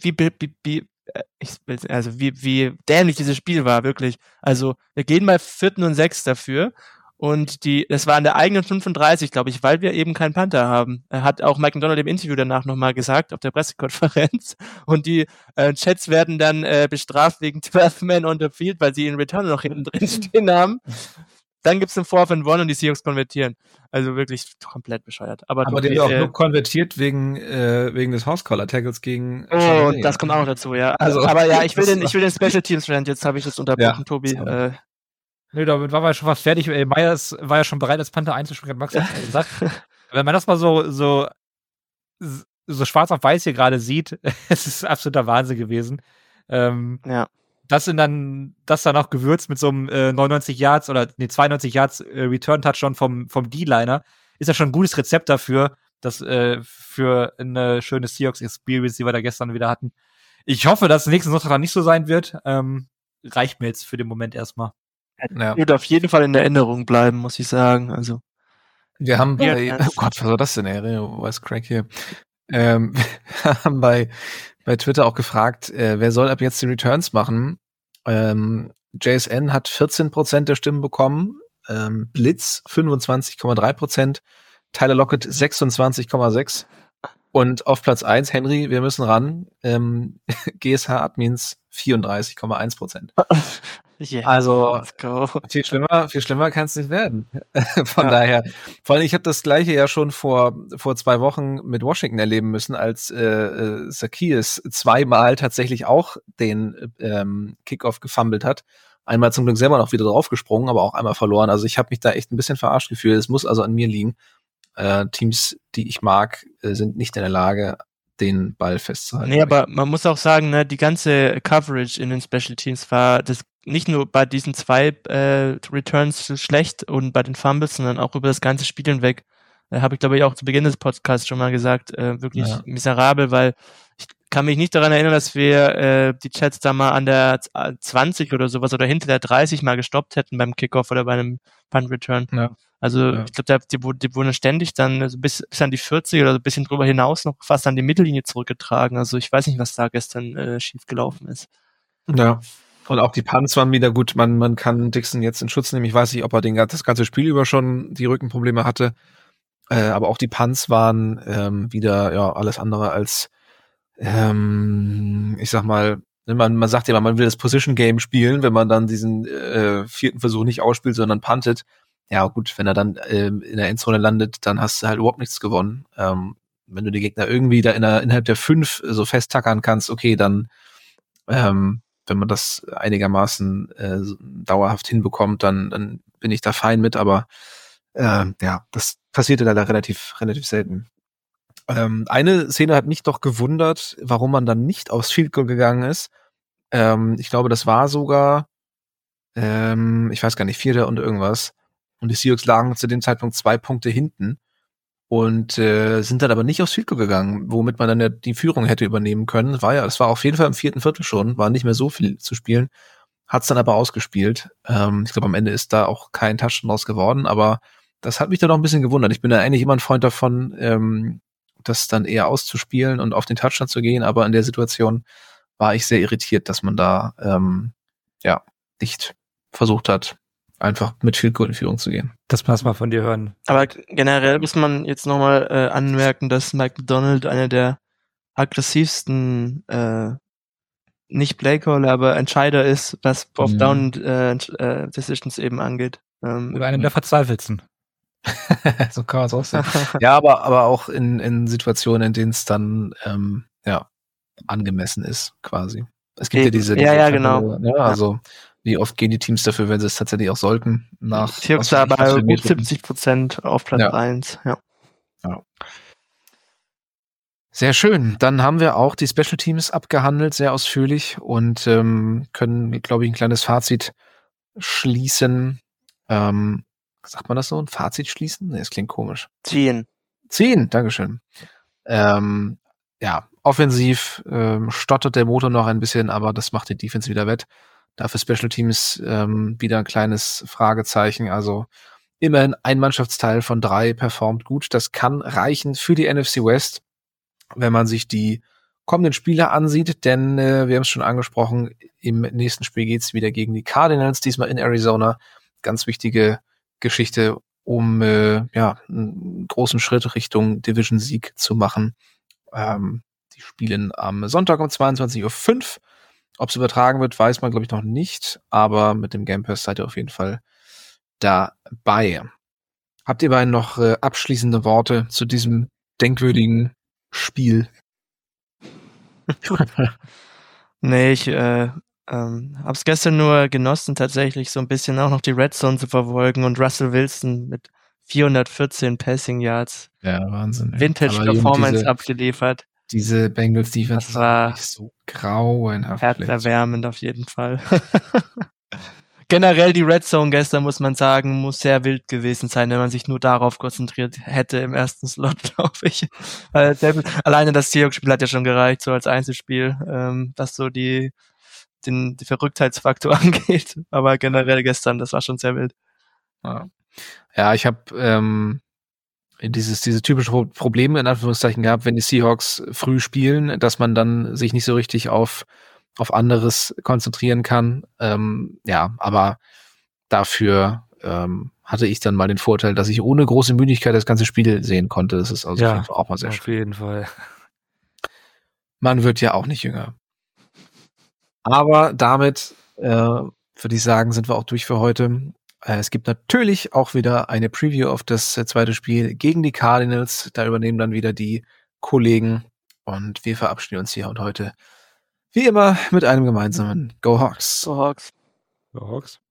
dämlich dieses Spiel war, wirklich. Also, wir gehen bei 4. und 6 dafür. Und das war an der eigenen 35, glaube ich, weil wir eben keinen Panther haben. Hat auch Mike McDonald im Interview danach nochmal gesagt, auf der Pressekonferenz. Und die Jets werden dann bestraft wegen 12 Men on the Field, weil sie in Return noch hinten drin stehen haben. Dann gibt's einen 4th and 1 und die Seahawks konvertieren. Also wirklich komplett bescheuert. Aber den auch nur konvertiert wegen des House-Caller-Tackles gegen Oh, und das kommt auch noch dazu, ja. Also, aber ja, ich will den Special Teams Rant, jetzt habe ich das unterbrochen, Ja, Tobi. sorry. Nö, damit waren wir schon fast fertig. Myers war ja schon bereit, als Panther einzuspringen, hat Max gesagt. Wenn man das mal so schwarz auf weiß hier gerade sieht, es ist absoluter Wahnsinn gewesen. Ja. Das dann auch gewürzt mit so einem 92 Yards Return-Touchdown vom D-Liner, ist ja schon ein gutes Rezept dafür, dass für eine schöne Seahawks-Experience, die wir da gestern wieder hatten. Ich hoffe, dass nächsten Sonntag dann nicht so sein wird. Reicht mir jetzt für den Moment erstmal. Ja. Wird auf jeden Fall in Erinnerung bleiben, muss ich sagen. Also. Wir haben Ja. oh Gott, was war das denn, ey? Was Crack hier? Wir haben bei Twitter auch gefragt, wer soll ab jetzt die Returns machen? JSN hat 14% der Stimmen bekommen, Blitz 25,3%, Tyler Lockett 26,6% und auf Platz 1 Henry, wir müssen ran, GSH Admins 34,1%. Yeah. Also Let's go. viel schlimmer kann es nicht werden. Von daher, vor allem ich habe das gleiche ja schon vor 2 Wochen mit Washington erleben müssen, als Zacchaeus 2-mal tatsächlich auch den Kickoff gefummelt hat. Einmal zum Glück selber noch wieder draufgesprungen, aber auch einmal verloren. Also ich habe mich da echt ein bisschen verarscht gefühlt. Es muss also an mir liegen. Teams, die ich mag, sind nicht in der Lage, den Ball festzuhalten. Nee, aber man muss auch sagen, ne, die ganze Coverage in den Special Teams war das nicht nur bei diesen 2 Returns schlecht und bei den Fumbles, sondern auch über das ganze Spiel hinweg. Habe ich, glaube ich, auch zu Beginn des Podcasts schon mal gesagt, wirklich miserabel, weil ich kann mich nicht daran erinnern, dass wir die Jets da mal an der 20 oder sowas oder hinter der 30 mal gestoppt hätten beim Kickoff oder bei einem Punt-Return. Ja. Also Ja. ich glaube, die wurden ständig dann so bis an die 40 oder so ein bisschen drüber hinaus noch fast an die Mittellinie zurückgetragen. Also ich weiß nicht, was da gestern schief gelaufen ist. Ja. Und auch die Punts waren wieder gut. Man kann Dixon jetzt in Schutz nehmen. Ich weiß nicht, ob er das ganze Spiel über schon die Rückenprobleme hatte. Aber auch die Punts waren wieder alles andere als ich sag mal Man sagt ja immer, man will das Position Game spielen, wenn man dann diesen vierten Versuch nicht ausspielt, sondern puntet. Ja gut, wenn er dann in der Endzone landet, dann hast du halt überhaupt nichts gewonnen. Wenn du die Gegner irgendwie da innerhalb der 5 so festtackern kannst, okay, dann wenn man das einigermaßen dauerhaft hinbekommt, dann bin ich da fein mit, aber das passierte leider relativ selten. Eine Szene hat mich doch gewundert, warum man dann nicht aufs Field Goal gegangen ist. Ich glaube, das war sogar, ich weiß gar nicht, 4. und irgendwas. Und die Seahawks lagen zu dem Zeitpunkt 2 Punkte hinten und sind dann aber nicht aufs Field Goal gegangen, womit man dann ja die Führung hätte übernehmen können. Es war auf jeden Fall im 4. Viertel schon, war nicht mehr so viel zu spielen, hat's dann aber ausgespielt. Ich glaube, am Ende ist da auch kein Touchdown draus geworden, aber das hat mich dann noch ein bisschen gewundert. Ich bin da eigentlich immer ein Freund davon, das dann eher auszuspielen und auf den Touchdown zu gehen, aber in der Situation war ich sehr irritiert, dass man da nicht versucht hat, einfach mit Field Goal in Führung zu gehen. Das muss man von dir hören. Aber generell muss man jetzt nochmal anmerken, dass Mike Macdonald einer der aggressivsten nicht Playcaller, aber Entscheider ist, was Down-Decisions eben angeht. Oder einem der verzweifelsten. So kann man es auch sehen. Ja, aber auch in Situationen, in denen es dann angemessen ist, quasi. Es gibt diese genau. Ne? Also wie oft gehen die Teams dafür, wenn sie es tatsächlich auch sollten, nach Seahawks da bei gut 70% auf Platz 1. Ja. Sehr schön. Dann haben wir auch die Special Teams abgehandelt, sehr ausführlich und können, glaube ich, ein kleines Fazit schließen. Sagt man das so? Ein Fazit schließen? Nee, das klingt komisch. Ziehen, Dankeschön. Offensiv stottert der Motor noch ein bisschen, aber das macht die Defense wieder wett. Dafür Special Teams wieder ein kleines Fragezeichen. Also immerhin ein Mannschaftsteil von 3 performt gut. Das kann reichen für die NFC West, wenn man sich die kommenden Spiele ansieht, denn wir haben es schon angesprochen, im nächsten Spiel geht's wieder gegen die Cardinals, diesmal in Arizona. Ganz wichtige Geschichte, um einen großen Schritt Richtung Division-Sieg zu machen. Die spielen am Sonntag um 22:05 Uhr. Ob es übertragen wird, weiß man, glaube ich, noch nicht, aber mit dem Game Pass seid ihr auf jeden Fall dabei. Habt ihr beiden noch abschließende Worte zu diesem denkwürdigen Spiel? Nee, ich hab's gestern nur genossen, tatsächlich so ein bisschen auch noch die Red Zone zu verfolgen und Russell Wilson mit 414 Passing Yards. Ja, Wahnsinn. Vintage Performance abgeliefert. Diese Bengals Defense war so grauenhaft. Herzerwärmend auf jeden Fall. Generell die Red Zone gestern, muss man sagen, muss sehr wild gewesen sein, wenn man sich nur darauf konzentriert hätte im ersten Slot, glaube ich. Alleine das Seahawks-Spiel hat ja schon gereicht, so als Einzelspiel, was so die Verrücktheitsfaktor angeht. Aber generell gestern, das war schon sehr wild. Ja, ich habe diese typische Probleme in Anführungszeichen gehabt, wenn die Seahawks früh spielen, dass man dann sich nicht so richtig auf anderes konzentrieren kann. Aber dafür hatte ich dann mal den Vorteil, dass ich ohne große Müdigkeit das ganze Spiel sehen konnte. Das ist also auf jeden Fall auch mal sehr schön. Auf jeden Fall. Man wird ja auch nicht jünger. Aber damit würde ich sagen, sind wir auch durch für heute. Es gibt natürlich auch wieder eine Preview auf das zweite Spiel gegen die Cardinals. Da übernehmen dann wieder die Kollegen und wir verabschieden uns hier und heute wie immer mit einem gemeinsamen Go Hawks. Go Hawks. Go Hawks.